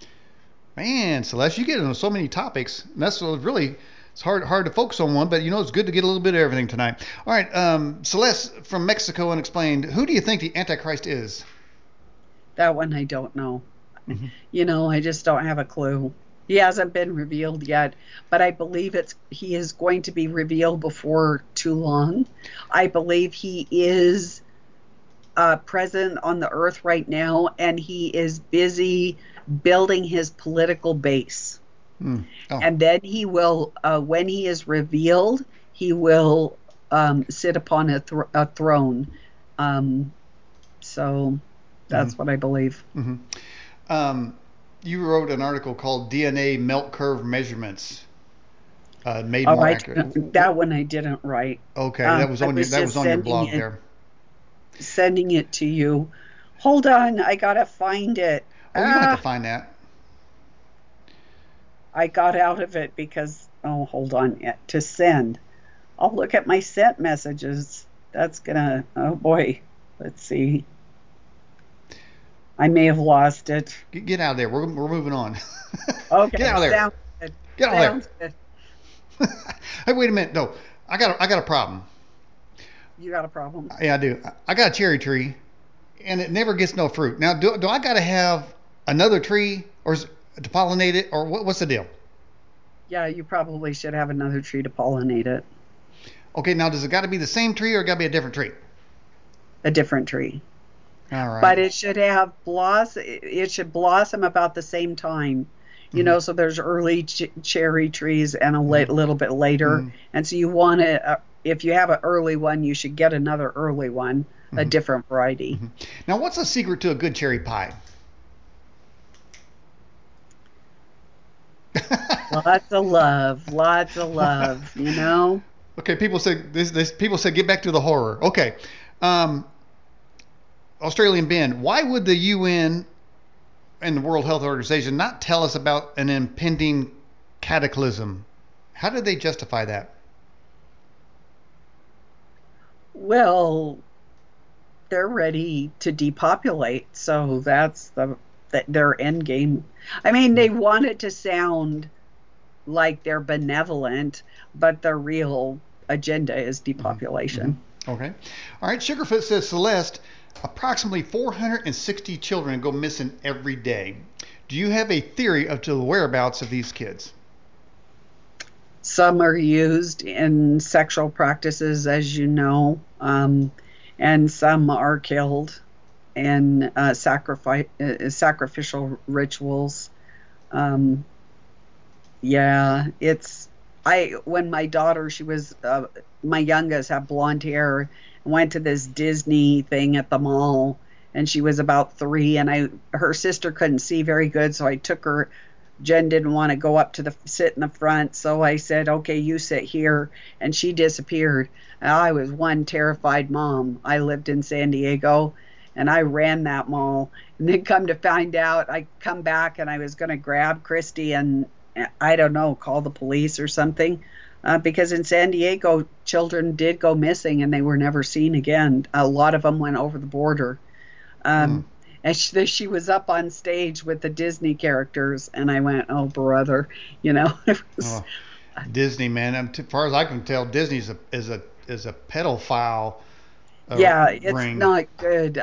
man, Celeste, you get into so many topics. And that's really it's hard to focus on one, but it's good to get a little bit of everything tonight. All right, Celeste from Mexico Unexplained. Who do you think the Antichrist is? That one I don't know. Hmm. I just don't have a clue. He hasn't been revealed yet, but I believe he is going to be revealed before too long. I believe he is present on the earth right now, and he is busy building his political base. Hmm. Oh. And then he will, when he is revealed, he will sit upon a throne. Um, so Hmm. that's what I believe. Hmm. Um, you wrote an article called DNA Melt Curve Measurements Made Oh, More Accurate. that one I didn't write. Okay, that was I on your was just blog there. sending it to you. Hold on, I gotta find it. Oh, you don't have to Ah, find that. I got out of it because, oh, hold on, to send. I'll look at my sent messages. Oh boy, let's see. I may have lost it. Get out of there. We're moving on. Get Okay, out of there. sounds good. Get out of there. Sounds good. Hey, wait a minute. No, I got a problem. You got a problem? Yeah, I do. I got a cherry tree, and it never gets no fruit. Now, do I got to have another tree to pollinate it, or what's the deal? Yeah, you probably should have another tree to pollinate it. Okay, now does it got to be the same tree or got to be a different tree? A different tree. All right. But it should have blossom. It should blossom about the same time. Mm-hmm. So there's early cherry trees and a Mm-hmm. little bit later. Mm-hmm. And so you want to, if you have an early one, you should get another early one, a Mm-hmm. different variety. Mm-hmm. Now, what's the secret to a good cherry pie? Lots of love, lots of love. Okay, people say this. People say get back to the horror. Okay, um, Australian Ben, why would the UN and the World Health Organization not tell us about an impending cataclysm? How did they justify that? Well, they're ready to depopulate, so that's their end game. I mean, they want it to sound like they're benevolent, but the real agenda is Mm-hmm. depopulation. Mm-hmm. Okay. All right. Sugarfoot says, Celeste, approximately 460 children go missing every day. Do you have a theory of the whereabouts of these kids? Some are used in sexual practices, as you know, and some are killed in sacrificial rituals. Um, yeah, it's I when my daughter, she was my youngest, had blonde hair, and went to this Disney thing at the mall, and she was about 3, and I her sister couldn't see very good, so I took her. Jen didn't want to go up to the sit in the front, so I said, "Okay, you sit here," and she disappeared. And I was one terrified mom. I lived in San Diego, and I ran that mall. And then come to find out, I come back and I was going to grab Christy and I don't know, call the police or something. Because in San Diego, children did go missing and they were never seen again. A lot of them went over the border. Hmm. Um, and she was up on stage with the Disney characters, and I went, "Oh, brother," it was. Oh, Disney, man. As far as I can tell, Disney is a pedophile Yeah, it's ring. not good.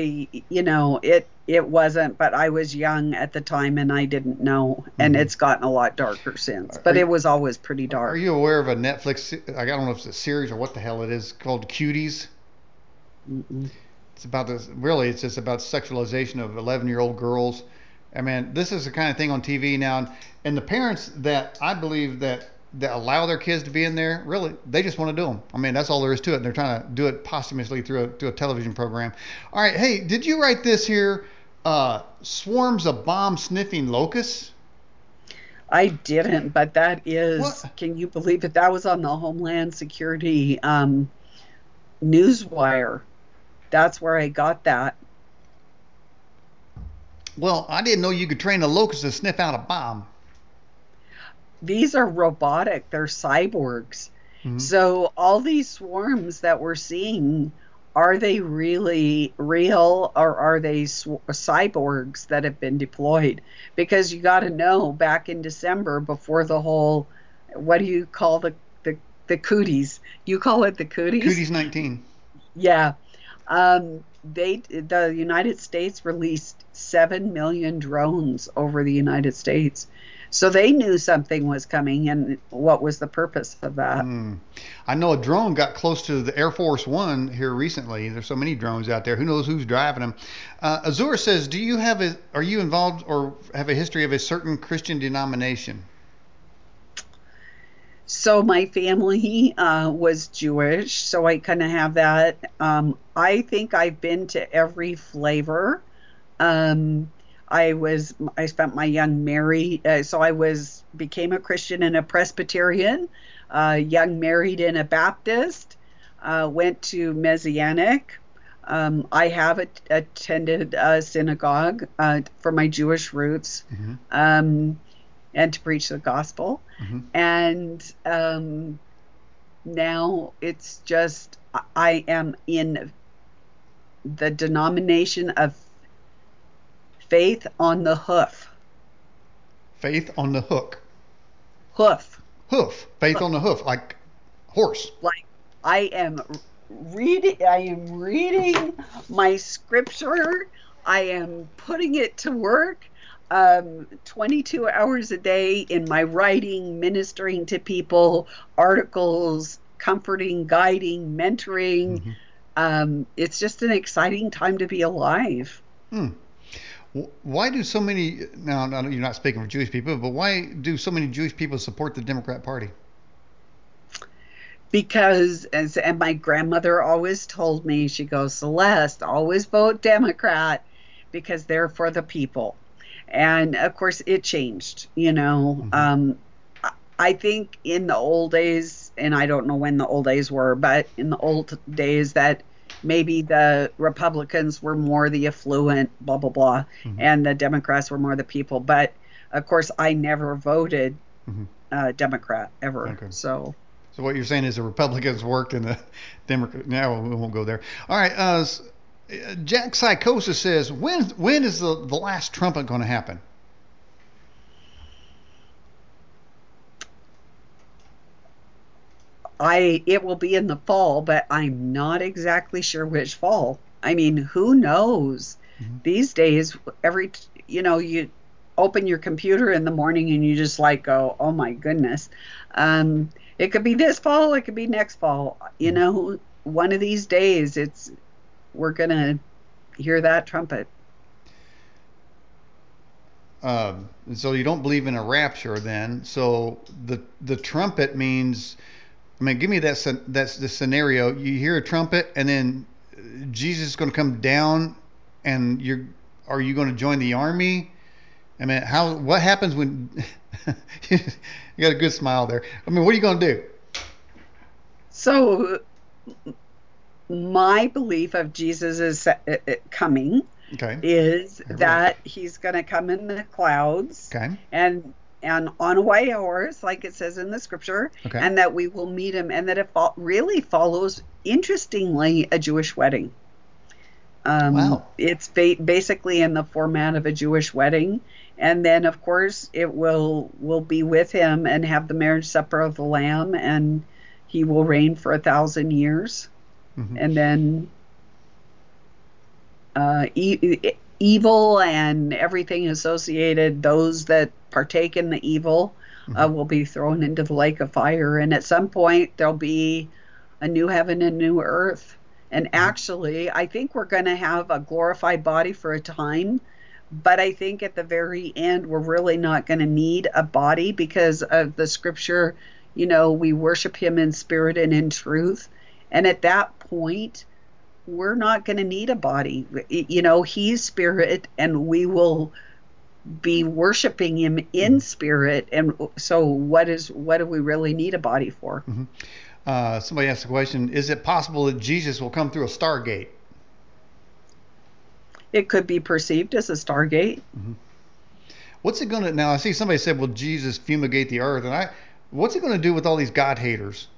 It wasn't, but I was young at the time and I didn't know, and Hmm. it's gotten a lot darker since. Are But it was always pretty are dark. you aware of a Netflix? I don't know if it's a series or what the hell it is called Cuties. Mm-mm. It's about this. Really, it's just about sexualization of 11-year-old girls. I mean, this is the kind of thing on TV now, and the parents that I believe that allow their kids to be in there, really, they just want to do them. I mean, that's all there is to it. And they're trying to do it posthumously through a television program. All right, hey, did you write this here? Swarms of bomb sniffing locusts. I didn't, but that What? is, can you believe it? That was on the Homeland Security Newswire. That's where I got that. Well, I didn't know you could train a locust to sniff out a bomb. These are robotic, they're cyborgs. Hmm. So all these swarms that we're seeing, are they really real or are they cyborgs that have been deployed? Because you got to know back in December before the whole, what do you call the cooties? You call it the cooties? Cooties 19. Yeah. The United States released 7 million drones over the United States. So they knew something was coming, and what was the purpose of that? Mm. I know a drone got close to the Air Force One here recently. There's so many drones out there. Who knows who's driving them? Azur says, are you involved or have a history of a certain Christian denomination? So my family was Jewish, so I kind of have that. I think I've been to every flavor. Um, I spent my young married, so I became a Christian and a Presbyterian, young married in a Baptist, went to Messianic. I have attended a synagogue for my Jewish roots, Hmm. um, and to preach the gospel. Hmm. And now it's just I am in the denomination of faith on the hoof. Faith on the hook. Hoof. Hoof. Faith on the hoof, like horse. Like I am I am reading my scripture. I am putting it to work 22 hours a day in my writing, ministering to people, articles, comforting, guiding, mentoring. Hmm. It's just an exciting time to be alive. Hmm. Why do so many, now you're not speaking for Jewish people, but why do so many Jewish people support the Democrat Party? Because and my grandmother always told me, she goes, Celeste, always vote Democrat because they're for the people. And of course it changed, Hmm. I think in the old days, and I don't know when the old days were, but in the old days that maybe the Republicans were more the affluent, blah blah blah, Hmm. and the Democrats were more the people. But of course I never voted Hmm. Democrat ever. Okay. So So what you're saying is the Republicans worked in the Democrat. No, we won't go there. All right. Jack Psychosis says, when is the last trumpet going to happen? it will be in the fall, but I'm not exactly sure which fall. I mean, who knows? Hmm. These days, you open your computer in the morning and you just like go, oh my goodness. It could be this fall, it could be next fall. Hmm. One of these days, we're gonna hear that trumpet. So you don't believe in a rapture then? So the trumpet means. I mean, give me that's the scenario. You hear a trumpet, and then Jesus is going to come down, and are you going to join the army? I mean, what happens when you got a good smile there? I mean, what are you going to do? So my belief of Jesus is coming Okay, is here we go. that he's going to come in the clouds Okay, and on a white horse, like it says in the scripture, okay. and that we will meet him, and that it really follows, interestingly, a Jewish wedding. Wow. It's basically in the format of a Jewish wedding, and then of course it will be with him and have the marriage supper of the Lamb, and he will reign for 1,000 years, Hmm. and then. evil and everything associated, those that partake in the evil will be thrown into the lake of fire. And at some point, there'll be a new heaven and new earth. And actually, I think we're going to have a glorified body for a time. But I think at the very end, we're really not going to need a body because of the scripture, we worship him in spirit and in truth. And at that point, we're not going to need a body. He's spirit, and we will be worshiping him in spirit. And so what do we really need a body for? Somebody asked the question, is it possible that Jesus will come through a stargate? It could be perceived as a stargate. What's it going to, now I see somebody said, will Jesus fumigate the earth? And what's it going to do with all these God haters?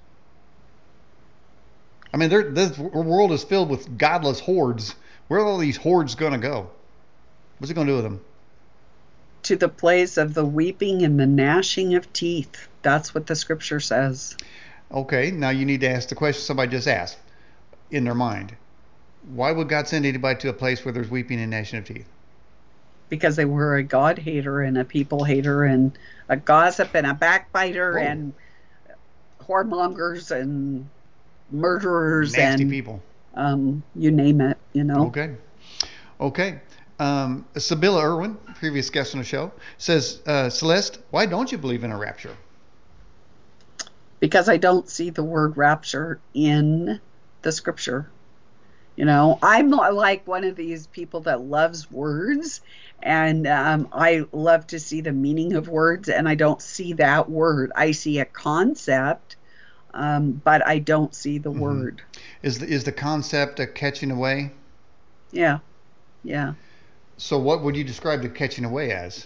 I mean, this world is filled with godless hordes. Where are all these hordes going to go? What's it going to do with them? To the place of the weeping and the gnashing of teeth. That's what the scripture says. Okay, now you need to ask the question somebody just asked in their mind. Why would God send anybody to a place where there's weeping and gnashing of teeth? Because they were a God hater and a people hater and a gossip and a backbiter and whoremongers and murderers nasty and people. You name it, Okay. Sibylla Irwin, previous guest on the show, says, Celeste, why don't you believe in a rapture? Because I don't see the word rapture in the scripture. I'm not like one of these people that loves words, and I love to see the meaning of words, and I don't see that word. I see a concept, but I don't see the word. Is the concept a catching away? Yeah. So what would you describe the catching away as?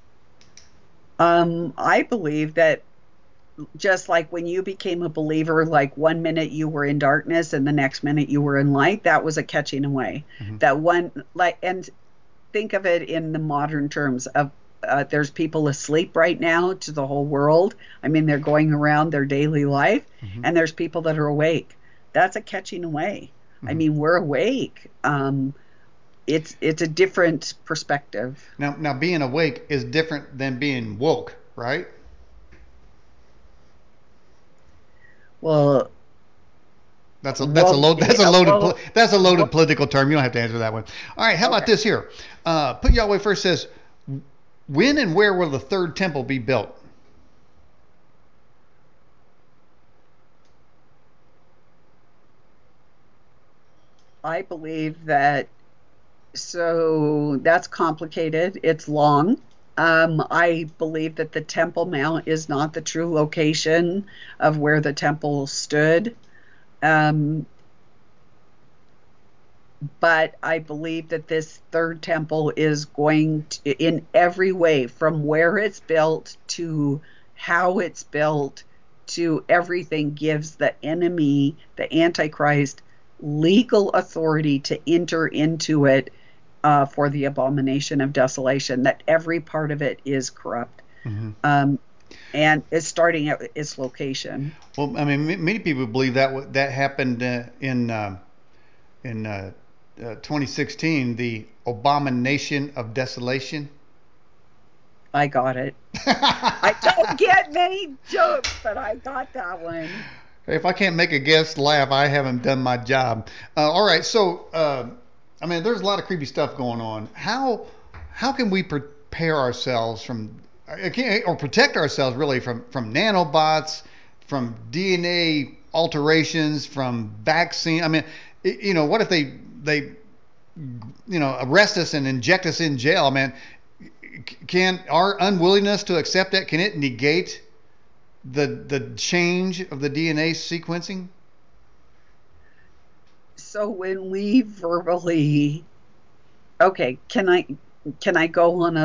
I believe that just like when you became a believer, like 1 minute you were in darkness and the next minute you were in light, that was a catching away. That one, and think of it in the modern terms of there's people asleep right now to the whole world. I mean, they're going around their daily life, and there's people that are awake. That's a catching away. I mean, we're awake. It's a different perspective. Now being awake is different than being woke, right? Well, that's a loaded political term. You don't have to answer that one. All right, how about this here? Put Yahweh First says, when and where will the third temple be built? I believe that. So that's complicated. It's long. I believe that the Temple Mount is not the true location of where the temple stood. But I believe that this third temple is going to, in every way, from where it's built to how it's built to everything, gives the enemy, the Antichrist, legal authority to enter into it for the abomination of desolation, that every part of it is corrupt. And it's starting at its location. Well, I mean, many people believe that happened in 2016, the abomination of desolation. I got it. I don't get many jokes, but I got that one. If I can't make a guest laugh, I haven't done my job. All right, so I mean, there's a lot of creepy stuff going on. How can we prepare ourselves from, or protect ourselves really from nanobots, from DNA alterations, from vaccine? I mean, what if they arrest us and inject us in jail? Man, can our unwillingness to accept that, can it negate the change of the DNA sequencing? So when we verbally, okay, can I go on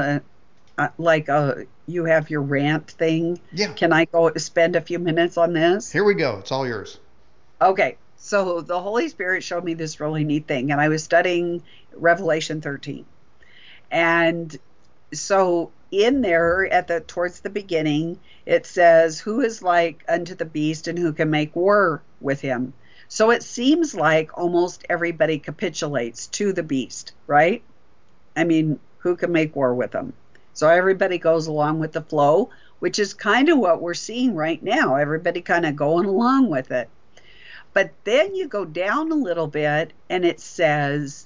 you have your rant thing? Yeah. Can I go spend a few minutes on this? Here we go. It's all yours. Okay. So the Holy Spirit showed me this really neat thing, and I was studying Revelation 13. And so in there towards the beginning, it says, who is like unto the beast and who can make war with him? So it seems like almost everybody capitulates to the beast, right? I mean, who can make war with them? So everybody goes along with the flow, which is kind of what we're seeing right now. Everybody kind of going along with it. But then you go down a little bit and it says,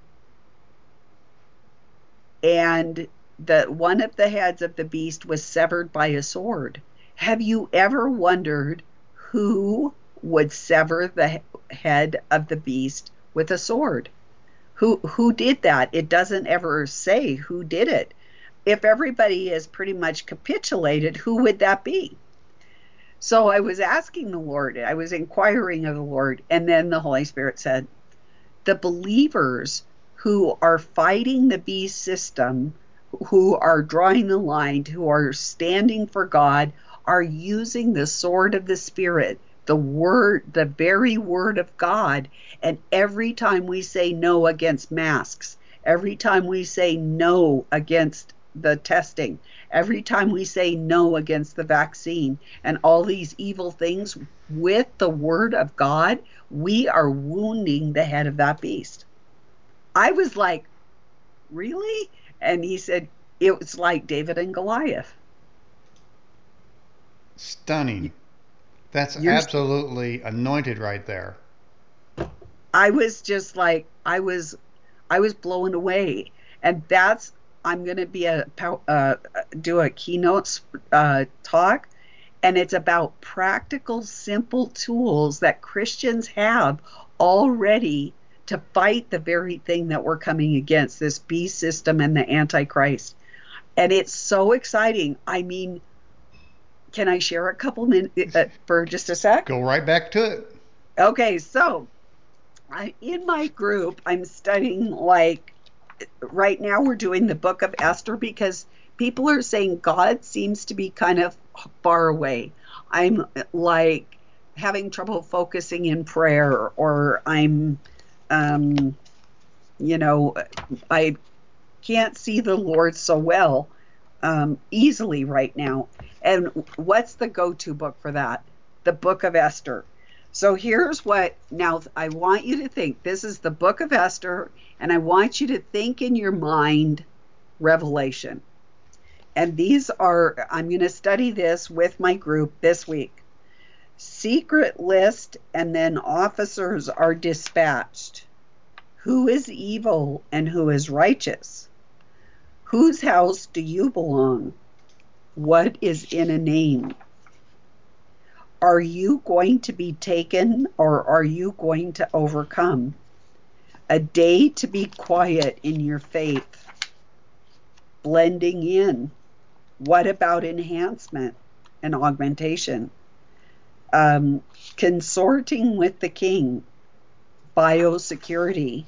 and the one of the heads of the beast was severed by a sword. Have you ever wondered who would sever the head of the beast with a sword? Who did that? It doesn't ever say who did it. If everybody is pretty much capitulated, who would that be? So I was asking the Lord, I was inquiring of the Lord, and then the Holy Spirit said, the believers who are fighting the beast system, who are drawing the line, who are standing for God, are using the sword of the Spirit, the word, the very word of God. And every time we say no against masks, every time we say no against the testing, every time we say no against the vaccine and all these evil things with the word of God, we are wounding the head of that beast. I was like, really? And he said, it was like David and Goliath. Stunning. That's You're, absolutely anointed right there. I was just like, I was blown away. And that's, I'm going to be do a keynote talk, and it's about practical, simple tools that Christians have already to fight the very thing that we're coming against, this beast system and the Antichrist. And it's so exciting. I mean, can I share a couple minutes for just a sec? Go right back to it. Okay, so in my group, I'm studying, like, right now we're doing the book of Esther because people are saying God seems to be kind of far away. I'm like having trouble focusing in prayer, or I'm, um, you know, I can't see the Lord so well easily right now. And what's the go-to book for that? The book of Esther. So here's what, now I want you to think, this is the book of Esther, and I want you to think in your mind Revelation. And these are, I'm going to study this with my group this week. Secret list, and then officers are dispatched. Who is evil and who is righteous? Whose house do you belong? What is in a name? Are you going to be taken, or are you going to overcome? A day to be quiet in your faith. Blending in. What about enhancement and augmentation? Consorting with the king. Biosecurity.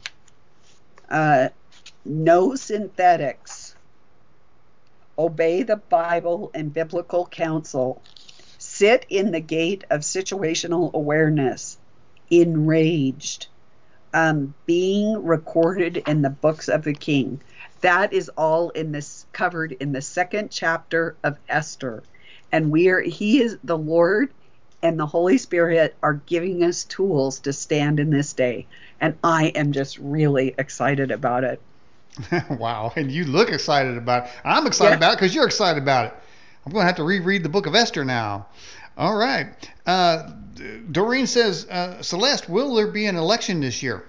No synthetics. Obey the Bible and biblical counsel. Sit in the gate of situational awareness. Enraged. Being recorded in the books of the king. That is all in this, covered in the second chapter of Esther. And he is, the Lord and the Holy Spirit are giving us tools to stand in this day. And I am just really excited about it. Wow. And you look excited about it. I'm excited Yeah. about it because you're excited about it. I'm going to have to reread the book of Esther now. All right. Doreen says, Celeste, will there be an election this year?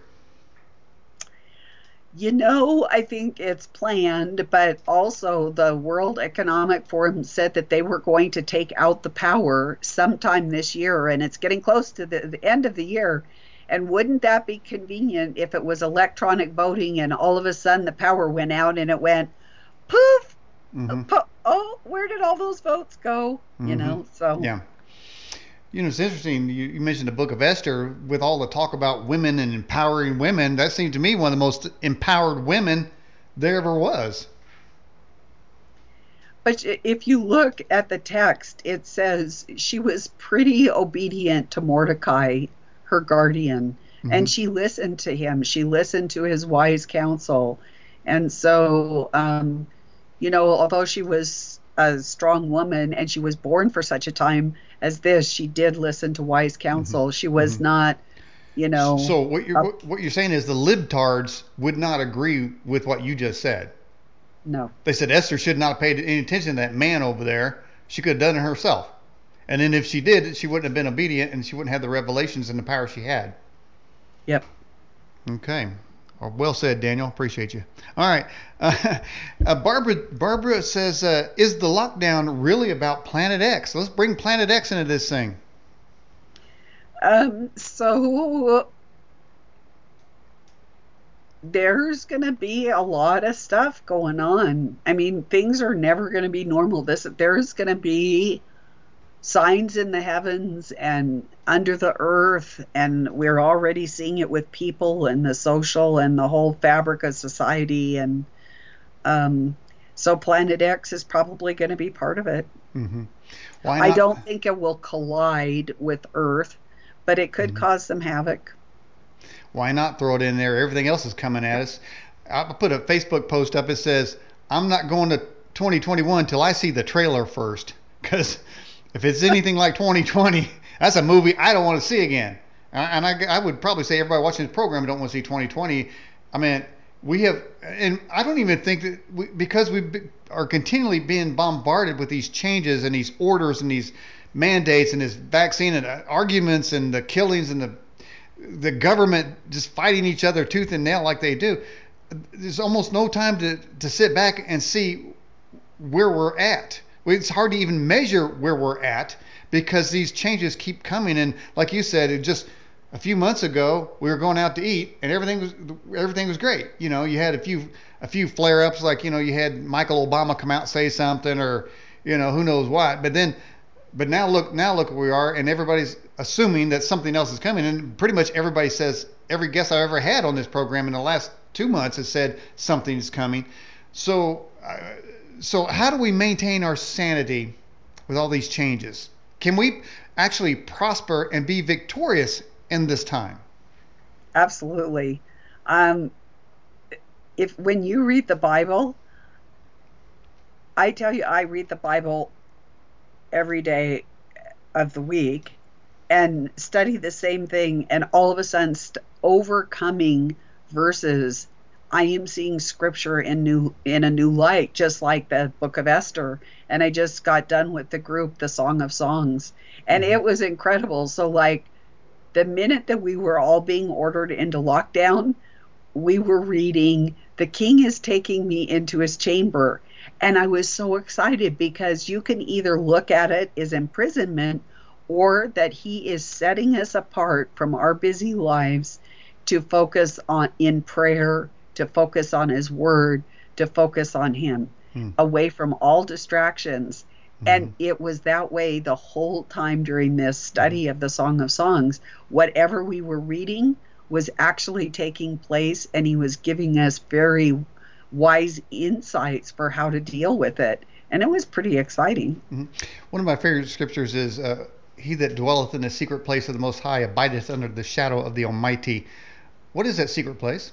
I think it's planned, but also the World Economic Forum said that they were going to take out the power sometime this year, and it's getting close to the end of the year. And wouldn't that be convenient if it was electronic voting and all of a sudden the power went out and it went poof? Mm-hmm. Oh, where did all those votes go? Mm-hmm. So Yeah. It's interesting. You mentioned the book of Esther with all the talk about women and empowering women. That seemed to me one of the most empowered women there ever was. but if you look at the text, it says she was pretty obedient to Mordecai, her guardian, Mm-hmm. and she listened to him. She listened to his wise counsel. And so, although she was a strong woman and she was born for such a time as this, she did listen to wise Mm-hmm. counsel. She Mm-hmm. was not you know. So what you're saying is the libtards would not agree with what you just said. No. They said Esther should not have paid any attention to that man over there. She could have done it herself. And then if she did, she wouldn't have been obedient, and she wouldn't have the revelations and the power she had. Yep. Okay. Well said, Daniel. Appreciate you. All right. Barbara says, is the lockdown really about Planet X? Let's bring Planet X into this thing. So there's going to be a lot of stuff going on. I mean, things are never going to be normal. There's going to be signs in the heavens and under the earth, and we're already seeing it with people and the social and the whole fabric of society. And so Planet X is probably going to be part of it. Mm-hmm. Why I not? don't think it will collide with Earth, but it could Mm-hmm. cause some havoc. Why not throw it in there? Everything else is coming at us. I put a Facebook post up. It says, I'm not going to 2021 till I see the trailer first. Because if it's anything like 2020, that's a movie I don't want to see again. And I would probably say everybody watching this program don't want to see 2020. I mean, we have, and I don't even think that because are continually being bombarded with these changes and these orders and these mandates and this vaccine and arguments and the killings and the government just fighting each other tooth and nail like they do. There's almost no time to sit back and see where we're at. It's hard to even measure where we're at because these changes keep coming. And like you said, it just a few months ago we were going out to eat and everything was great. You know, you had a few flare ups, like, you know, you had Michael Obama come out and say something, or, you know, who knows what. But now look where we are, and everybody's assuming that something else is coming. And pretty much everybody says, every guest I've ever had on this program in the last 2 months has said something is coming. So how do we maintain our sanity with all these changes? Can we actually prosper and be victorious in this time? Absolutely. Um, if when you read the Bible, I tell you, I read the Bible every day of the week and study the same thing, and all of a sudden, overcoming verses, I am seeing scripture in a new light, just like the Book of Esther. And I just got done with the group, the Song of Songs, and Mm-hmm. it was incredible. So, like, the minute that we were all being ordered into lockdown, we were reading, "The King is taking me into his chamber." And I was so excited because you can either look at it as imprisonment or that he is setting us apart from our busy lives to focus on in prayer, to focus on his word, to focus on him, away from all distractions. Mm-hmm. And it was that way the whole time during this Mm-hmm. study of the Song of Songs. Whatever we were reading was actually taking place, and he was giving us very wise insights for how to deal with it. And it was pretty exciting. Mm-hmm. One of my favorite scriptures is, he that dwelleth in the secret place of the Most High abideth under the shadow of the Almighty. What is that secret place?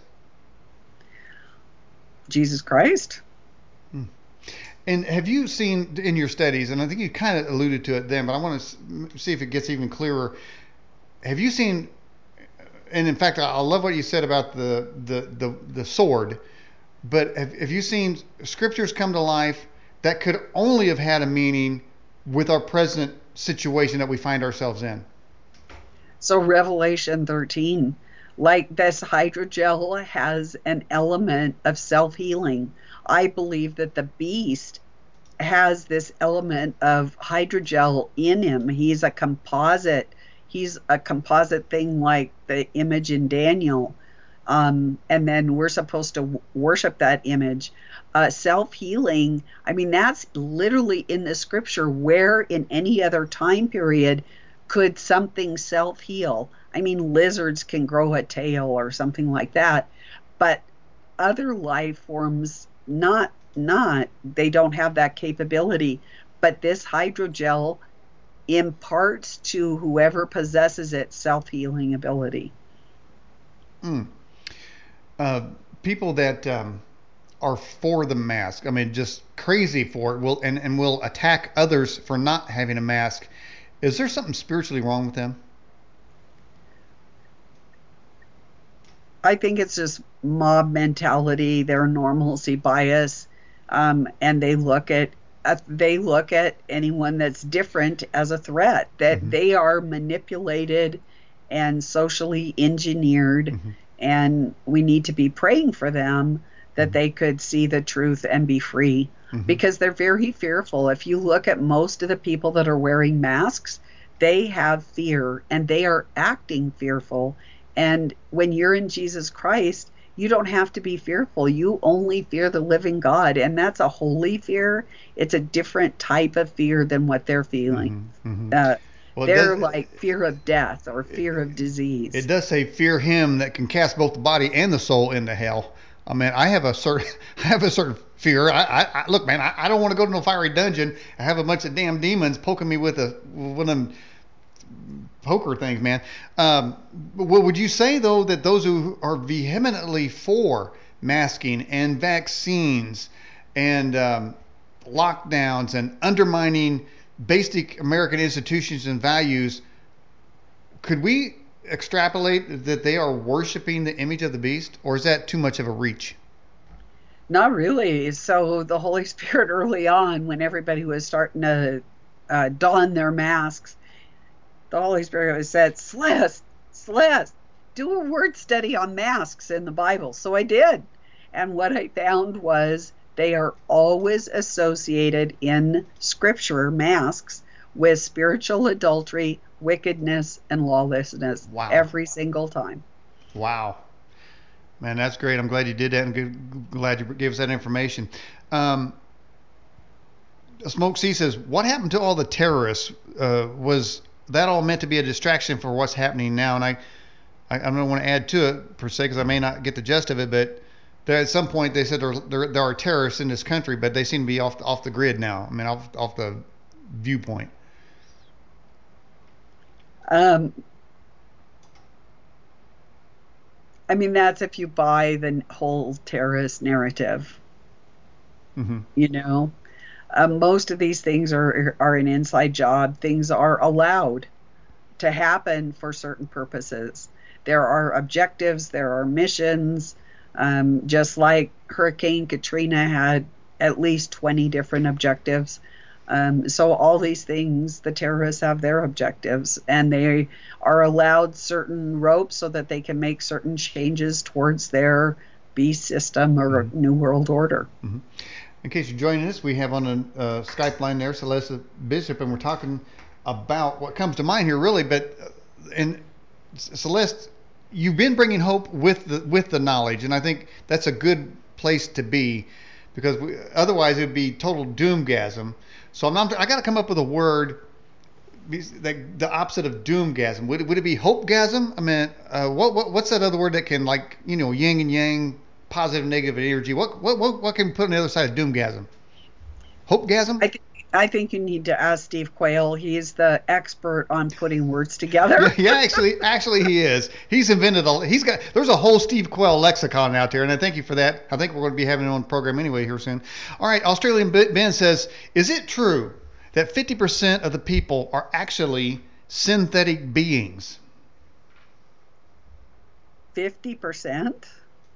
Jesus Christ. Hmm. And have you seen in your studies, and I think you kind of alluded to it then, but I want to see if it gets even clearer. Have you seen, and in fact, I love what you said about the sword, but have you seen scriptures come to life that could only have had a meaning with our present situation that we find ourselves in? So Revelation 13, like this hydrogel has an element of self-healing. I believe that the beast has this element of hydrogel in him. He's a composite. He's a composite thing like the image in Daniel. And then we're supposed to worship that image. Self healing, I mean, that's literally in the scripture. Where in any other time period could something self heal? I mean, lizards can grow a tail or something like that, but other life forms not they don't have that capability. But this hydrogel imparts to whoever possesses it self-healing ability. Mm. uh, People that are for the mask, I mean, just crazy for it, will attack others for not having a mask. Is there something spiritually wrong with them? I think it's just mob mentality, their normalcy bias, and they look at anyone that's different as a threat. That Hmm. they are manipulated and socially engineered, Hmm. and we need to be praying for them that Hmm. they could see the truth and be free Hmm. because they're very fearful. If you look at most of the people that are wearing masks, they have fear and they are acting fearful. And when you're in Jesus Christ, you don't have to be fearful. You only fear the living God. And that's a holy fear. It's a different type of fear than what they're feeling. Hmm. Hmm. Uh, Well, they're like fear of death or it, fear of it disease. does say fear him that can cast both the body and the soul into hell. I mean, I have a certain I have a certain fear. I look, man, I don't want to go to no fiery dungeon. I have a bunch of damn demons poking me with one of them poker things, man. Well, would you say though that those who are vehemently for masking and vaccines and lockdowns and undermining basic American institutions and values, could we extrapolate that they are worshiping the image of the beast, or is that too much of a reach? Not really. So the Holy Spirit early on, when everybody was starting to don their masks, the Holy Spirit was said, Celeste, do a word study on masks in the Bible. So I did. And what I found was they are always associated in scripture, masks, with spiritual adultery, wickedness, and lawlessness Wow. every single time. Wow. Man, that's great. I'm glad you did that and glad you gave us that information. Um, Smoke C says, what happened to all the terrorists? Was that all meant to be a distraction for what's happening now? And I don't want to add to it per se because I may not get the gist of it, but there, at some point they said there are terrorists in this country, but they seem to be off the grid now. I mean, off the viewpoint. Um, I mean, that's if you buy the whole terrorist narrative, Hmm. you know. Most of these things are an inside job. Things are allowed to happen for certain purposes. There are objectives, there are missions. Just like Hurricane Katrina had at least 20 different objectives. So all these things, the terrorists have their objectives, and they are allowed certain ropes so that they can make certain changes towards their beast system or Hmm. new world order. Hmm. In case you're joining us, we have on a Skype line there Celeste Bishop, and we're talking about what comes to mind here, really. But and Celeste, you've been bringing hope with the knowledge, and I think that's a good place to be because otherwise it would be total doomgasm. So I got to come up with a word like the opposite of doomgasm. Would it be hopegasm? I mean, what's that other word that can like yin and yang, positive, negative energy? What can we put on the other side of doomgasm? Hopegasm? I think I think you need to ask Steve Quayle. He's the expert on putting words Yeah, together. yeah. Actually, he is. He's invented a. He's got. There's a whole Steve Quayle lexicon out there, and I thank you for that. I think we're going to be having him on the program anyway here soon. All right, Australian Ben says, is it true that 50% of the people are actually synthetic beings? 50%.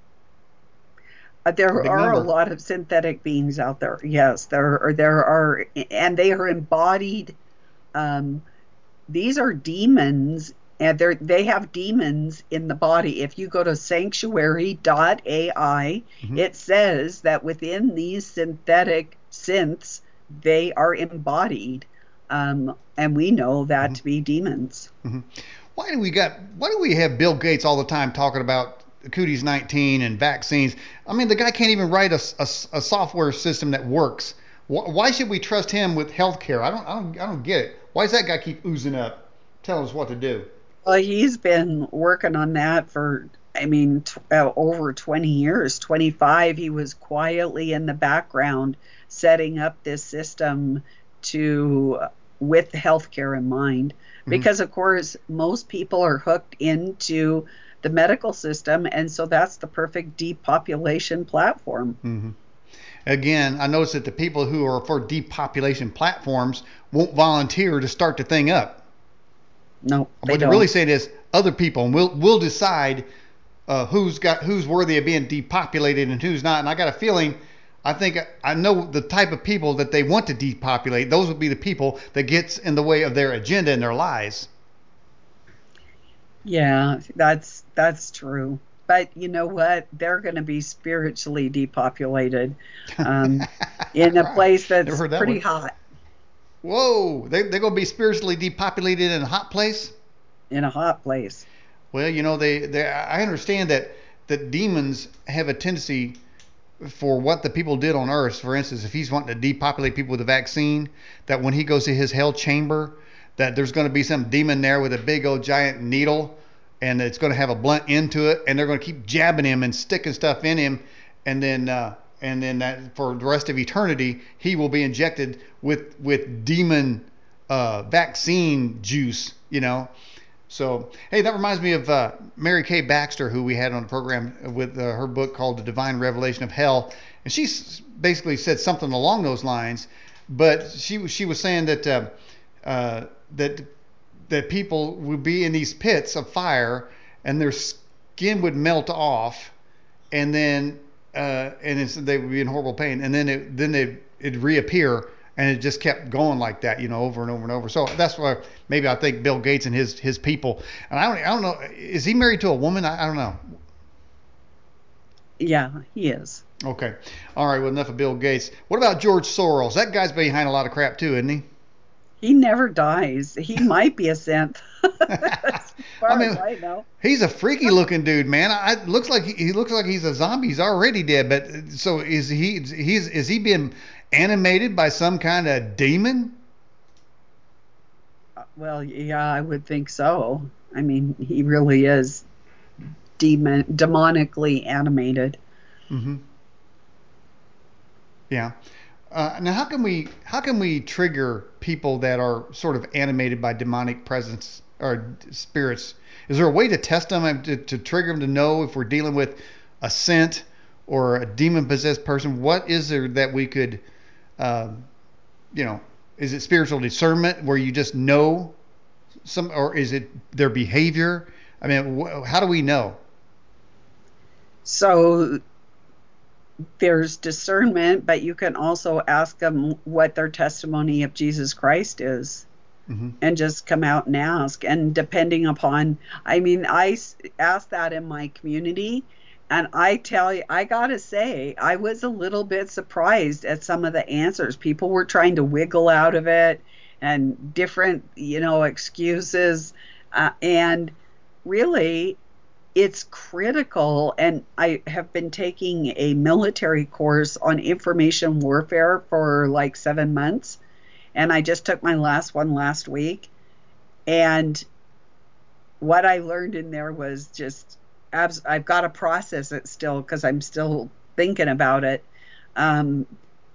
A There big are a number. lot of synthetic beings out there. Yes, there are, and they are embodied. Um, these are demons, and they have demons in the body. If you go to sanctuary.ai, Hmm. it says that within these synthetic synths, they are embodied, and we know that Hmm. to be demons. Hmm. Why do we have Bill Gates all the time talking about Cooties 19 and vaccines? I mean, the guy can't even write a software system that works. Why should we trust him with healthcare? I don't get it. Why does that guy keep oozing up, telling us what to do? Well, he's been working on that for, I mean, over 20 years, 25. He was quietly in the background setting up this system to, with healthcare in mind. Hmm. Because, of course, most people are hooked into the medical system. And so that's the perfect depopulation platform. Hmm. Again, I notice that the people who are for depopulation platforms won't volunteer to start the thing up. No, they What they're really don't. saying is other people, and we'll decide. who's worthy of being depopulated and who's not. And I got a feeling, I think I know the type of people that they want to depopulate. Those would be the people that gets in the way of their agenda and their lies. Yeah, that's true. But you know what? They're going to be spiritually depopulated, um, in a Right. place Never that's heard that pretty one. hot, Whoa, they're going to be spiritually depopulated in a hot place? in a hot place. Well, I understand that demons have a tendency for what the people did on Earth. For instance, if he's wanting to depopulate people with a vaccine, that when he goes to his hell chamber, that there's going to be some demon there with a big old giant needle, and it's going to have a blunt end to it, and they're going to keep jabbing him and sticking stuff in him, and then that for the rest of eternity, he will be injected with demon vaccine juice. So, hey, that reminds me of Mary Kay Baxter, who we had on the program with her book called The Divine Revelation of Hell. And she basically said something along those lines. But she was saying that that people would be in these pits of fire and their skin would melt off, and then they would be in horrible pain, and then it'd reappear, and it just kept going like that, over and over and over. So that's why maybe I think Bill Gates and his people. And I don't know, is he married to a woman? I don't know. Yeah, he is. Okay, all right. Well, enough of Bill Gates. What about George Soros? That guy's behind a lot of crap too, isn't he? He never dies. He might be a synth, as I far as mean, I know. he's a freaky looking dude, man. Looks like he looks like he's a zombie. He's already dead. But so is he being animated by some kind of demon? Well, yeah, I would think so. I mean, he really is demonically animated. Mm-hmm. Yeah. Now, how can we trigger people that are sort of animated by demonic presence or spirits? Is there a way to test them and to trigger them to know if we're dealing with a scent or a demon possessed person? What is there that we could, um, you know, is it spiritual discernment where you just know or is it their behavior? I mean, how do we know? So there's discernment, but you can also ask them what their testimony of Jesus Christ is, Hmm. and just come out and ask. And depending upon, I mean, asked that in my community, and I tell you, I gotta say, I was a little bit surprised at some of the answers. People were trying to wiggle out of it, and different, excuses, and really, it's critical. And I have been taking a military course on information warfare for like 7 months, and I just took my last one last week. And what I learned in there was just, I've got to process it still because I'm still thinking about it. Um,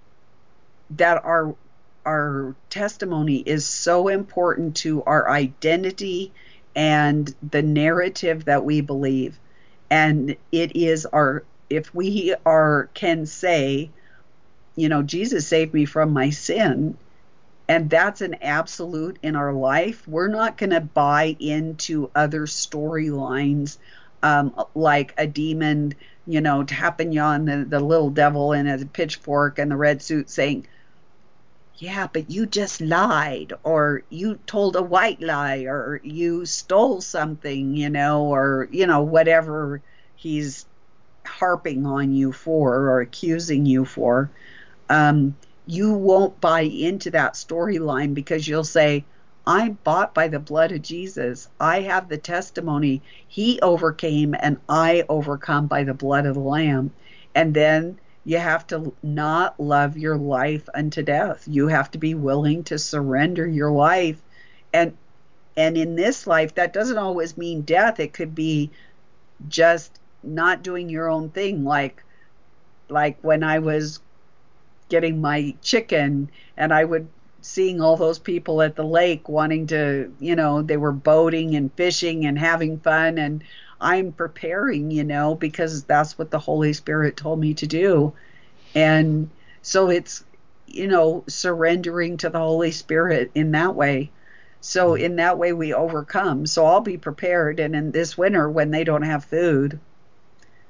that our testimony is so important to our identity and the narrative that we believe. And it is our, if we are can say, Jesus saved me from my sin, and that's an absolute in our life. We're not going to buy into other storylines, like a demon, tapping you on the little devil in a pitchfork and the red suit saying, yeah, but you just lied, or you told a white lie, or you stole something, or, whatever he's harping on you for or accusing you for. um, you won't buy into that storyline because you'll say, I'm bought by the blood of Jesus. I have the testimony. He overcame and I overcome by the blood of the Lamb. And then you have to not love your life unto death. You have to be willing to surrender your life. And in this life, that doesn't always mean death. It could be just not doing your own thing, like when I was getting my chicken, and I would seeing all those people at the lake wanting to, they were boating and fishing and having fun, and I'm preparing, because that's what the Holy Spirit told me to do. And so it's, surrendering to the Holy Spirit in that way. So in that way we overcome. So I'll be prepared, and in this winter when they don't have food,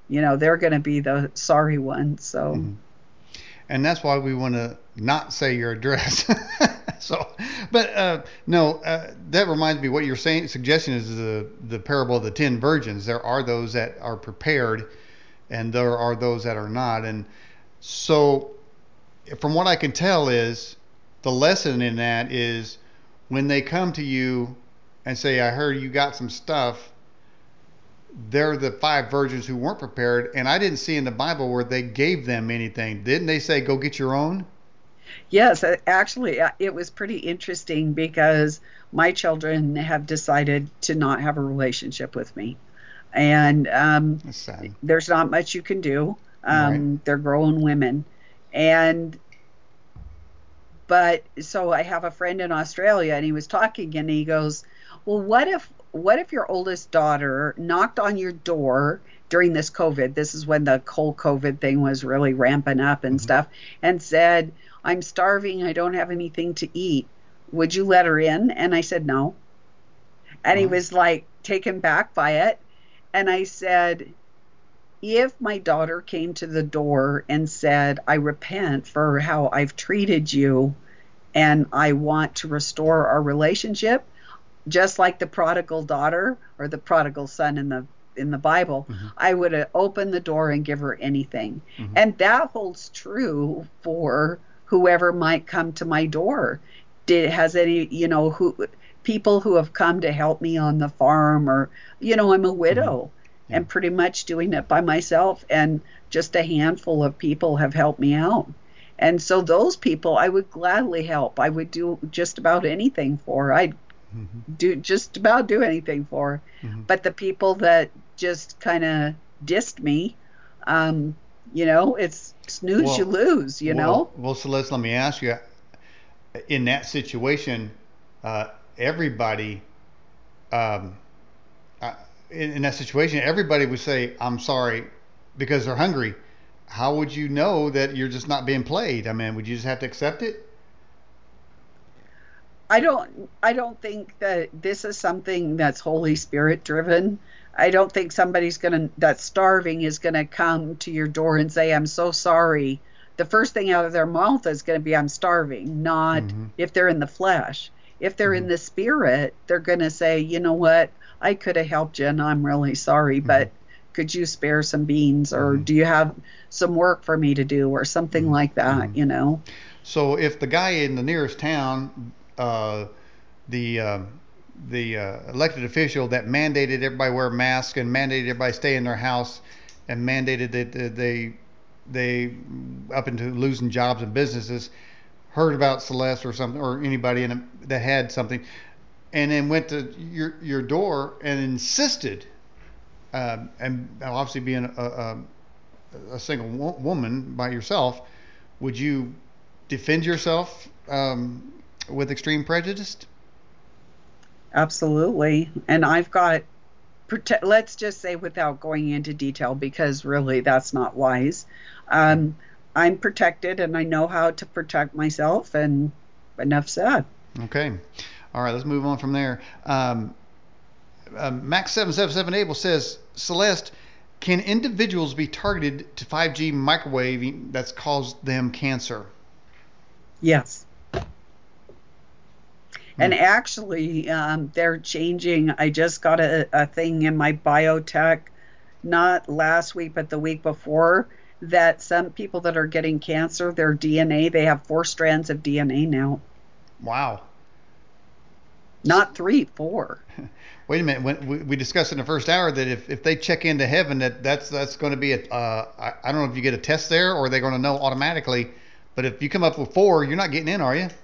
they're going to be the sorry ones. So, Mhm. And that's why we want to not say your address. So, but no, that reminds me what you're saying. Suggestion is the parable of the 10 virgins. There are those that are prepared, and there are those that are not. And so, from what I can tell, is the lesson in that is when they come to you and say, "I heard you got some stuff." They're the 5 virgins who weren't prepared, and I didn't see in the Bible where they gave them anything. Didn't they say, "Go get your own"? yes, actually, it was pretty interesting because my children have decided to not have a relationship with me. And That's sad. there's not much you can do. Right. They're grown women. And but so I have a friend in Australia, and he was talking, and he goes, "Well, what if your oldest daughter knocked on your door during this COVID? This is when the whole COVID thing was really ramping up and Hmm. stuff, and said, 'I'm starving. I don't have anything to eat. Would you let her in?' And I said no." And he Well. was like taken back by it. And I said, if my daughter came to the door and said, "I repent for how I've treated you and I want to restore our relationship," just like the prodigal daughter or the prodigal son in the Bible, Hmm. I would have opened the door and give her anything. Hmm. And that holds true for whoever might come to my door. Has any, who people who have come to help me on the farm, or I'm a Hmm. widow Yeah. and pretty much doing it by myself, and just a handful of people have helped me out. And so those people I would gladly help. I would do just about anything for. I'd Hmm. do just about do anything for. Hmm. But the people that just kind of dissed me, um, it's snooze, you Well, lose. well, Celeste, let me ask you, in that situation, everybody, um, uh, in that situation, everybody would say, "I'm sorry," because they're hungry. How would you know that you're just not being played? I mean, would you just have to accept it? I don't think that this is something that's Holy Spirit driven. I don't think somebody's that's starving is gonna come to your door and say, "I'm so sorry." The first thing out of their mouth is gonna be, "I'm starving," not Hmm. if they're in the flesh. If they're Hmm. in the spirit, they're gonna say, "You know what? I could have helped you and I'm really sorry, Hmm. but could you spare some beans, or Hmm. do you have some work for me to do, or something Hmm. like Hmm. that?" So if the guy in the nearest town, the elected official that mandated everybody wear masks and mandated everybody stay in their house and mandated that they up into losing jobs and businesses, heard about Celeste or something or anybody that had something, and then went to your door and insisted, and obviously being a single woman by yourself, would you defend yourself with extreme prejudice? Absolutely. And I've got let's just say, without going into detail, because really that's not wise. Okay. Um, I'm protected and I know how to protect myself, and enough said. Okay. All right. Let's move on from there. Max 777 Abel says, Celeste, can individuals be targeted to 5G microwaving that's caused them cancer? Yes. Hmm. And actually, they're changing. I just got a thing in my biotech, not last week, but the week before, that some people that are getting cancer, their DNA, they have 4 strands of DNA now, Wow. not three, 4. Wait a minute. When we discussed in the first hour that if they check into heaven, that's going to be I don't know if you get a test there or they're going to know automatically. But if you come up with 4, you're not getting in, are you?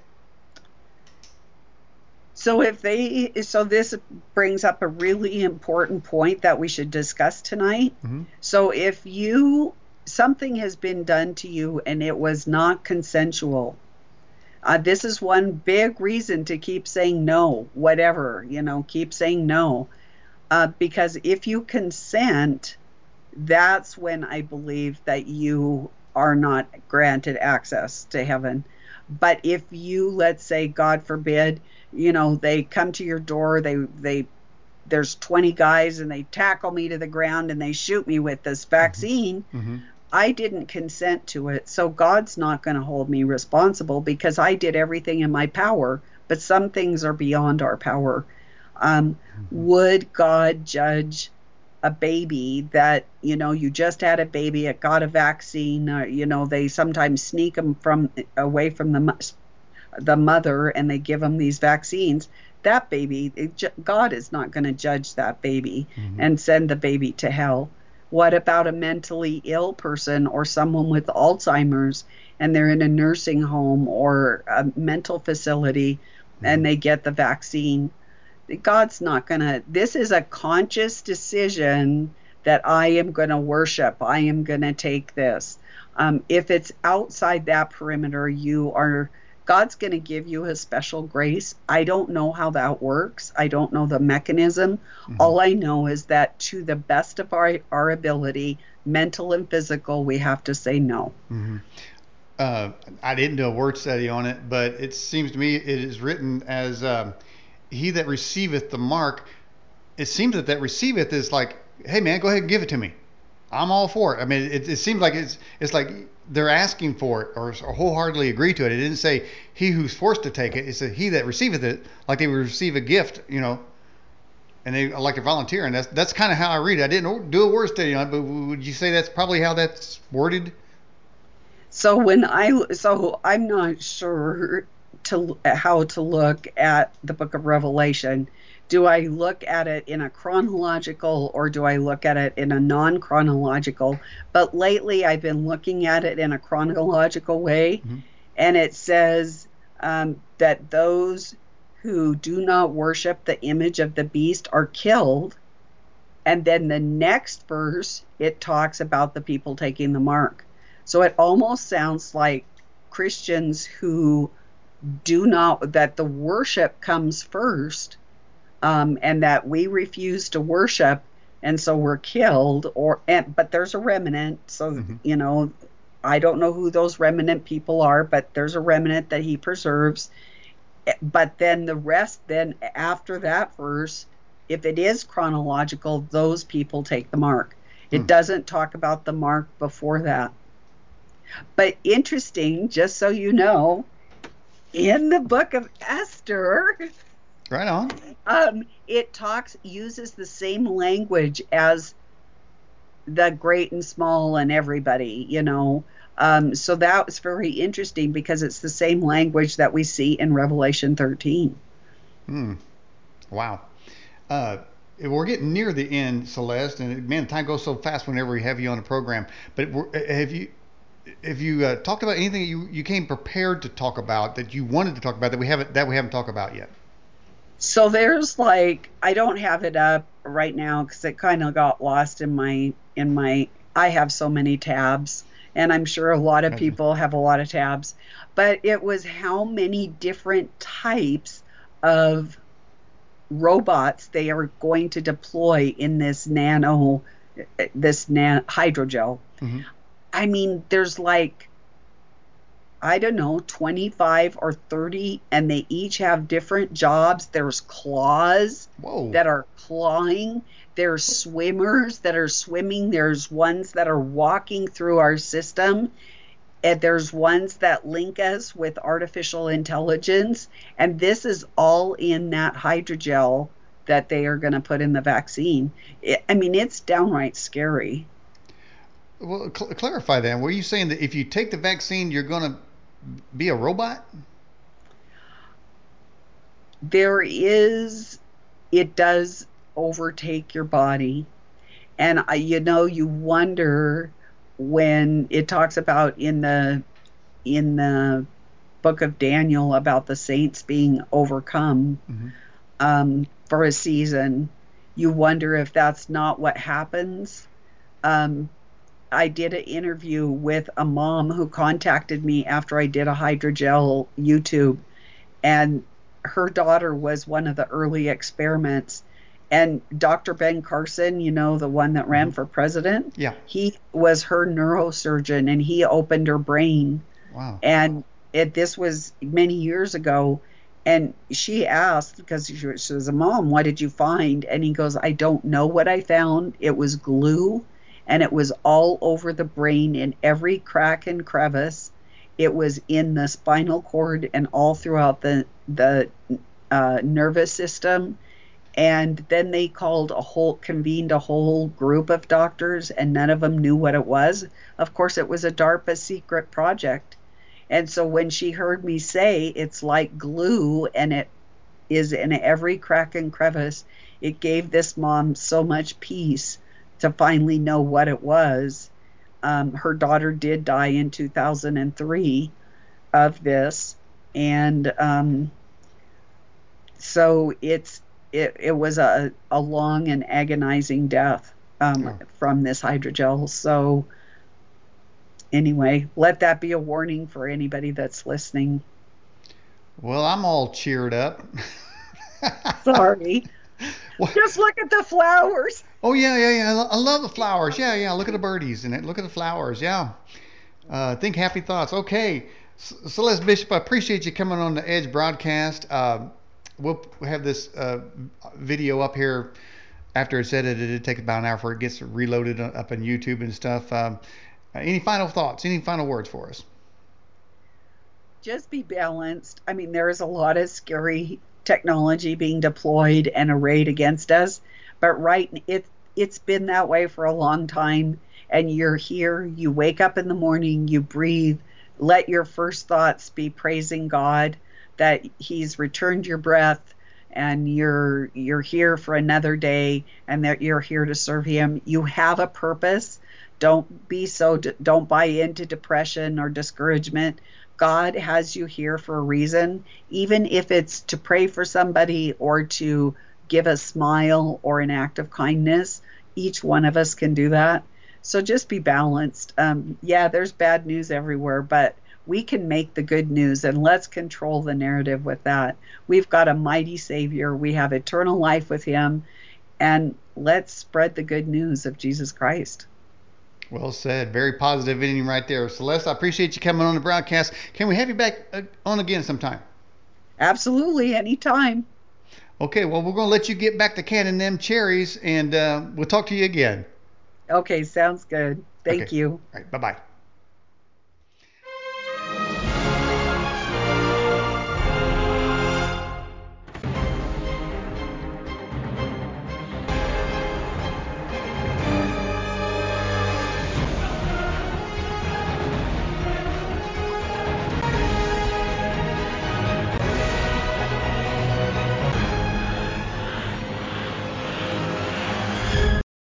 So this brings up a really important point that we should discuss tonight. Hmm. So if something has been done to you and it was not consensual, this is one big reason to keep saying no, whatever, keep saying no. Because if you consent, that's when I believe that you are not granted access to heaven. But if you, let's say, God forbid, they come to your door, they there's 20 guys and they tackle me to the ground and they shoot me with this vaccine, Mm-hmm. I didn't consent to it. So God's not going to hold me responsible because I did everything in my power. But some things are beyond our power. Would God judge a baby that, you just had a baby, it got a vaccine, they sometimes sneak them away from the mother and they give them these vaccines? That baby, God is not going to judge that baby and send the baby to hell. What about a mentally ill person or someone with Alzheimer's and they're in a nursing home or a mental facility and they get the vaccine? God's not going to. This is a conscious decision that I am going to worship. I am going to take this. If it's outside that perimeter, God's going to give you a special grace. I don't know how that works. I don't know the mechanism. All I know is that to the best of our ability, mental and physical, we have to say no. I didn't do a word study on it, but it seems to me it is written as he that receiveth the mark. It seems that receiveth is like, hey man, go ahead and give it to me. I'm all for it. I mean, it seems like it's like they're asking for it or wholeheartedly agree to it. It didn't say he who's forced to take it. It said he that receiveth it, like they would receive a gift, and they like to volunteer. And that's kind of how I read it. I didn't do a word study on it, but would you say that's probably how that's worded? So I'm not sure how to look at the book of Revelation. Do I look at it in a chronological or do I look at it in a non-chronological? But lately I've been looking at it in a chronological way, and it says that those who do not worship the image of the beast are killed. And then the next verse, it talks about the people taking the mark. So it almost sounds like Christians who that the worship comes first, and that we refuse to worship, and so we're killed. But there's a remnant, so I don't know who those remnant people are, but there's a remnant that he preserves. But then the rest, then after that verse, if it is chronological, those people take the mark. It doesn't talk about the mark before that. But interesting, just so you know, in the book of Esther, right on, it uses the same language as the great and small and everybody, so that was very interesting because it's the same language that we see in Revelation 13. Wow. We're getting near the end, Celeste, and man, time goes so fast whenever we have you on the program. But have you talked about anything you came prepared to talk about that you wanted to talk about that we haven't talked about yet? So there's I don't have it up right now because it kind of got lost in my I have so many tabs, and I'm sure a lot of people have a lot of tabs, but it was how many different types of robots they are going to deploy in this hydrogel. I mean, there's I don't know, 25 or 30, and they each have different jobs. There's claws that are clawing. There's swimmers that are swimming. There's ones that are walking through our system. And there's ones that link us with artificial intelligence. And this is all in that hydrogel that they are going to put in the vaccine. It's downright scary. Well, clarify that. Were you saying that if you take the vaccine, you're going to be a robot? It does overtake your body. And you wonder when it talks about in the book of Daniel about the saints being overcome for a season, you wonder if that's not what happens. I did an interview with a mom who contacted me after I did a hydrogel YouTube, and her daughter was one of the early experiments. And Dr. Ben Carson, the one that ran for president, he was her neurosurgeon, and he opened her brain. Wow. And this was many years ago, And she asked, because she was a mom, what did you find? And he goes, I don't know what I found. It was glue, and it was all over the brain in every crack and crevice. It was in the spinal cord and all throughout the nervous system. And then they convened a whole group of doctors, and none of them knew what it was. Of course, it was a DARPA secret project. And so when she heard me say it's like glue and it is in every crack and crevice, it gave this mom so much peace to finally know what it was. Her daughter did die in 2003 of this. And so it was a long and agonizing death Oh. from this hydrogel. So anyway, let that be a warning for anybody that's listening. Well, I'm all cheered up. Sorry. What? Just look at the flowers. Oh yeah, yeah, yeah. I love the flowers. Yeah, yeah. Look at the birdies and look at the flowers. Yeah. Think happy thoughts. Okay. Celeste Bishop, I appreciate you coming on the Edge broadcast. We'll have this video up here after it's edited. It'll take about an hour before it gets reloaded up on YouTube and stuff. Any final thoughts? Any final words for us? Just be balanced. I mean, there is a lot of scary technology being deployed and arrayed against us, but it's been that way for a long time. And you're here, you wake up in the morning, you breathe, let your first thoughts be praising God that He's returned your breath, and you're here for another day, and that you're here to serve Him. You have a purpose. Don't buy into depression or discouragement. God has you here for a reason, even if it's to pray for somebody or to give a smile or an act of kindness. Each one of us can do that. So just be balanced. Yeah, there's bad news everywhere, but we can make the good news, and let's control the narrative with that. We've got a mighty Savior. We have eternal life with Him, and let's spread the good news of Jesus Christ. Well said. Very positive ending right there. Celeste, I appreciate you coming on the broadcast. Can we have you back on again sometime? Absolutely, anytime. Okay, well, we're going to let you get back to canning them cherries, and we'll talk to you again. Okay, sounds good. Okay. Thank you. All right. Bye bye.